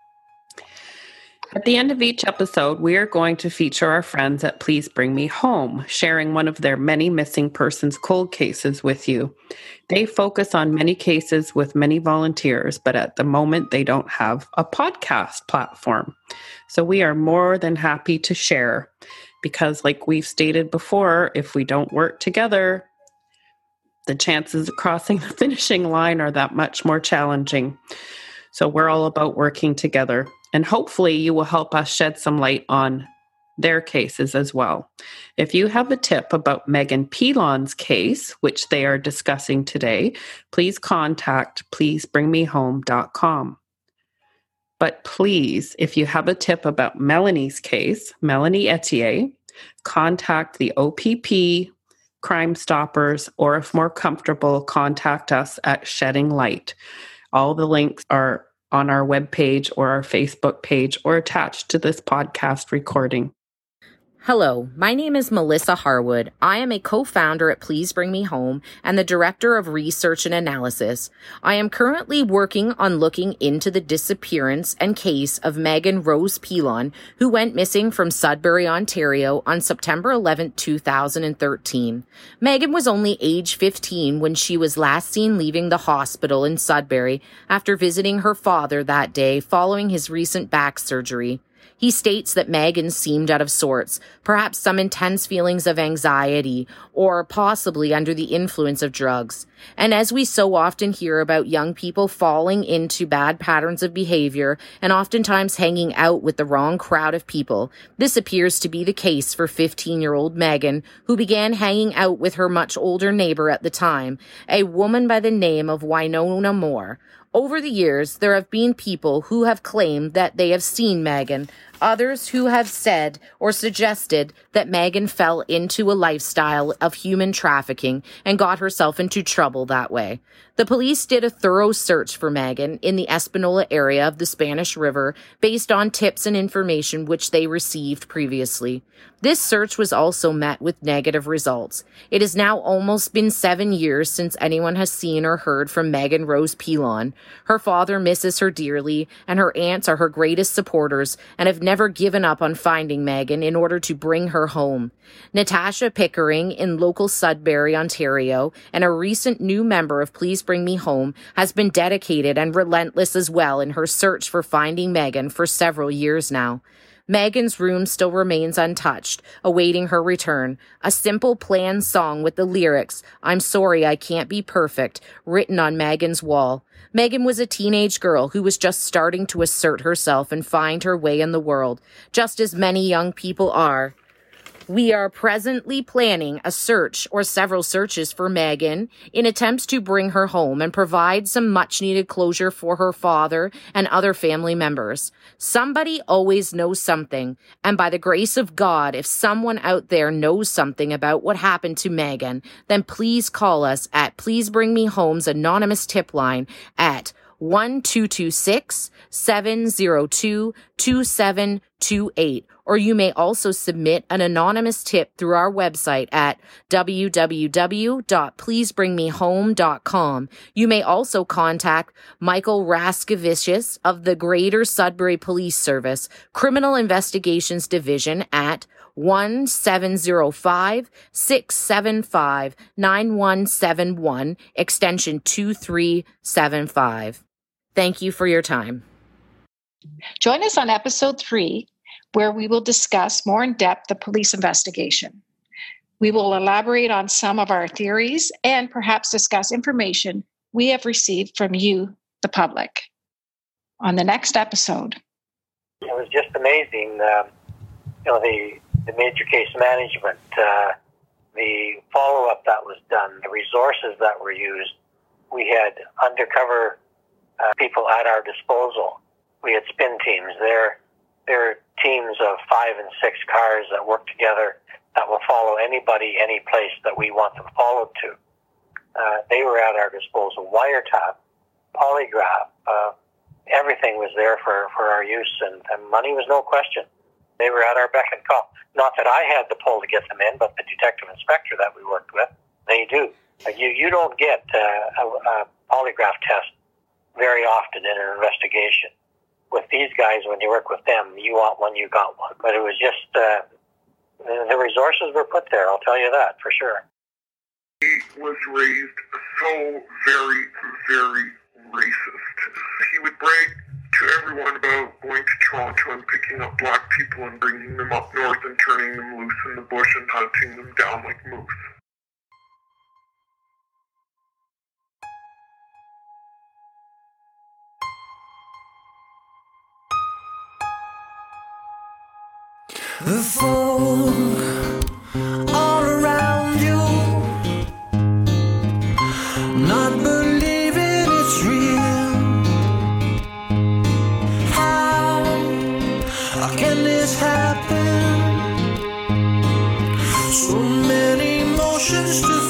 At the end of each episode, we are going to feature our friends at Please Bring Me Home, sharing one of their many missing persons cold cases with you. They focus on many cases with many volunteers, but at the moment they don't have a podcast platform. So we are more than happy to share because, like we've stated before, if we don't work together, the chances of crossing the finishing line are that much more challenging. So we're all about working together. And hopefully you will help us shed some light on their cases as well. If you have a tip about Megan Pilon's case, which they are discussing today, please contact please bring me home dot com. But please, if you have a tip about Melanie's case, Melanie Etier, contact the O P P, Crime Stoppers, or if more comfortable, contact us at Shedding Light. All the links are on our webpage or our Facebook page or attached to this podcast recording. Hello, my name is Melissa Harwood. I am a co-founder at Please Bring Me Home and the Director of Research and Analysis. I am currently working on looking into the disappearance and case of Megan Rose Pilon, who went missing from Sudbury, Ontario on September eleventh, two thousand thirteen. Megan was only age fifteen when she was last seen leaving the hospital in Sudbury after visiting her father that day following his recent back surgery. He states that Megan seemed out of sorts, perhaps some intense feelings of anxiety, or possibly under the influence of drugs. And as we so often hear about young people falling into bad patterns of behavior and oftentimes hanging out with the wrong crowd of people, this appears to be the case for fifteen-year-old Megan, who began hanging out with her much older neighbor at the time, a woman by the name of Winona Moore. Over the years, there have been people who have claimed that they have seen Megan, others who have said or suggested that Megan fell into a lifestyle of human trafficking and got herself into trouble that way. The police did a thorough search for Megan in the Espanola area of the Spanish River based on tips and information which they received previously. This search was also met with negative results. It has now almost been seven years since anyone has seen or heard from Megan Rose Pilon. Her father misses her dearly, and her aunts are her greatest supporters and have never given up on finding Megan in order to bring her home. Natasha Pickering in local Sudbury, Ontario, and a recent new member of Please Bring Me Home, has been dedicated and relentless as well in her search for finding Megan for several years now. Megan's room still remains untouched, awaiting her return. A simple planned song with the lyrics, "I'm sorry I can't be perfect," written on Megan's wall. Megan was a teenage girl who was just starting to assert herself and find her way in the world, just as many young people are. We are presently planning a search or several searches for Megan in attempts to bring her home and provide some much-needed closure for her father and other family members. Somebody always knows something, and by the grace of God, if someone out there knows something about what happened to Megan, then please call us at Please Bring Me Home's anonymous tip line at one two two six, seven zero two, two seven two eight. Or you may also submit an anonymous tip through our website at w w w dot please bring me home dot com. You may also contact Michael Raskevicius of the Greater Sudbury Police Service, Criminal Investigations Division at one seven zero five, six seven five, nine one seven one, extension two three seven five. Thank you for your time. Join us on episode three, where we will discuss more in depth the police investigation. We will elaborate on some of our theories and perhaps discuss information we have received from you, the public. On the next episode. It was just amazing, uh, you know, the, the major case management, uh, the follow-up that was done, the resources that were used. We had undercover uh, people at our disposal. We had spin teams. They're, they're teams of five and six cars that work together that will follow anybody, any place that we want them followed to. Uh, they were at our disposal. Wiretap, polygraph, uh, everything was there for, for our use, and, and money was no question. They were at our beck and call. Not that I had the pull to get them in, but the detective inspector that we worked with, they do. You, you don't get uh, a, a polygraph test very often in an investigation. With these guys, when you work with them, you want one, you got one. But it was just, uh, the resources were put there, I'll tell you that, for sure. He was raised so very, very racist. He would brag to everyone about going to Toronto and picking up black people and bringing them up north and turning them loose in the bush and hunting them down like moose. The folk all around you, not believing it's real. How, how can this happen? So many emotions to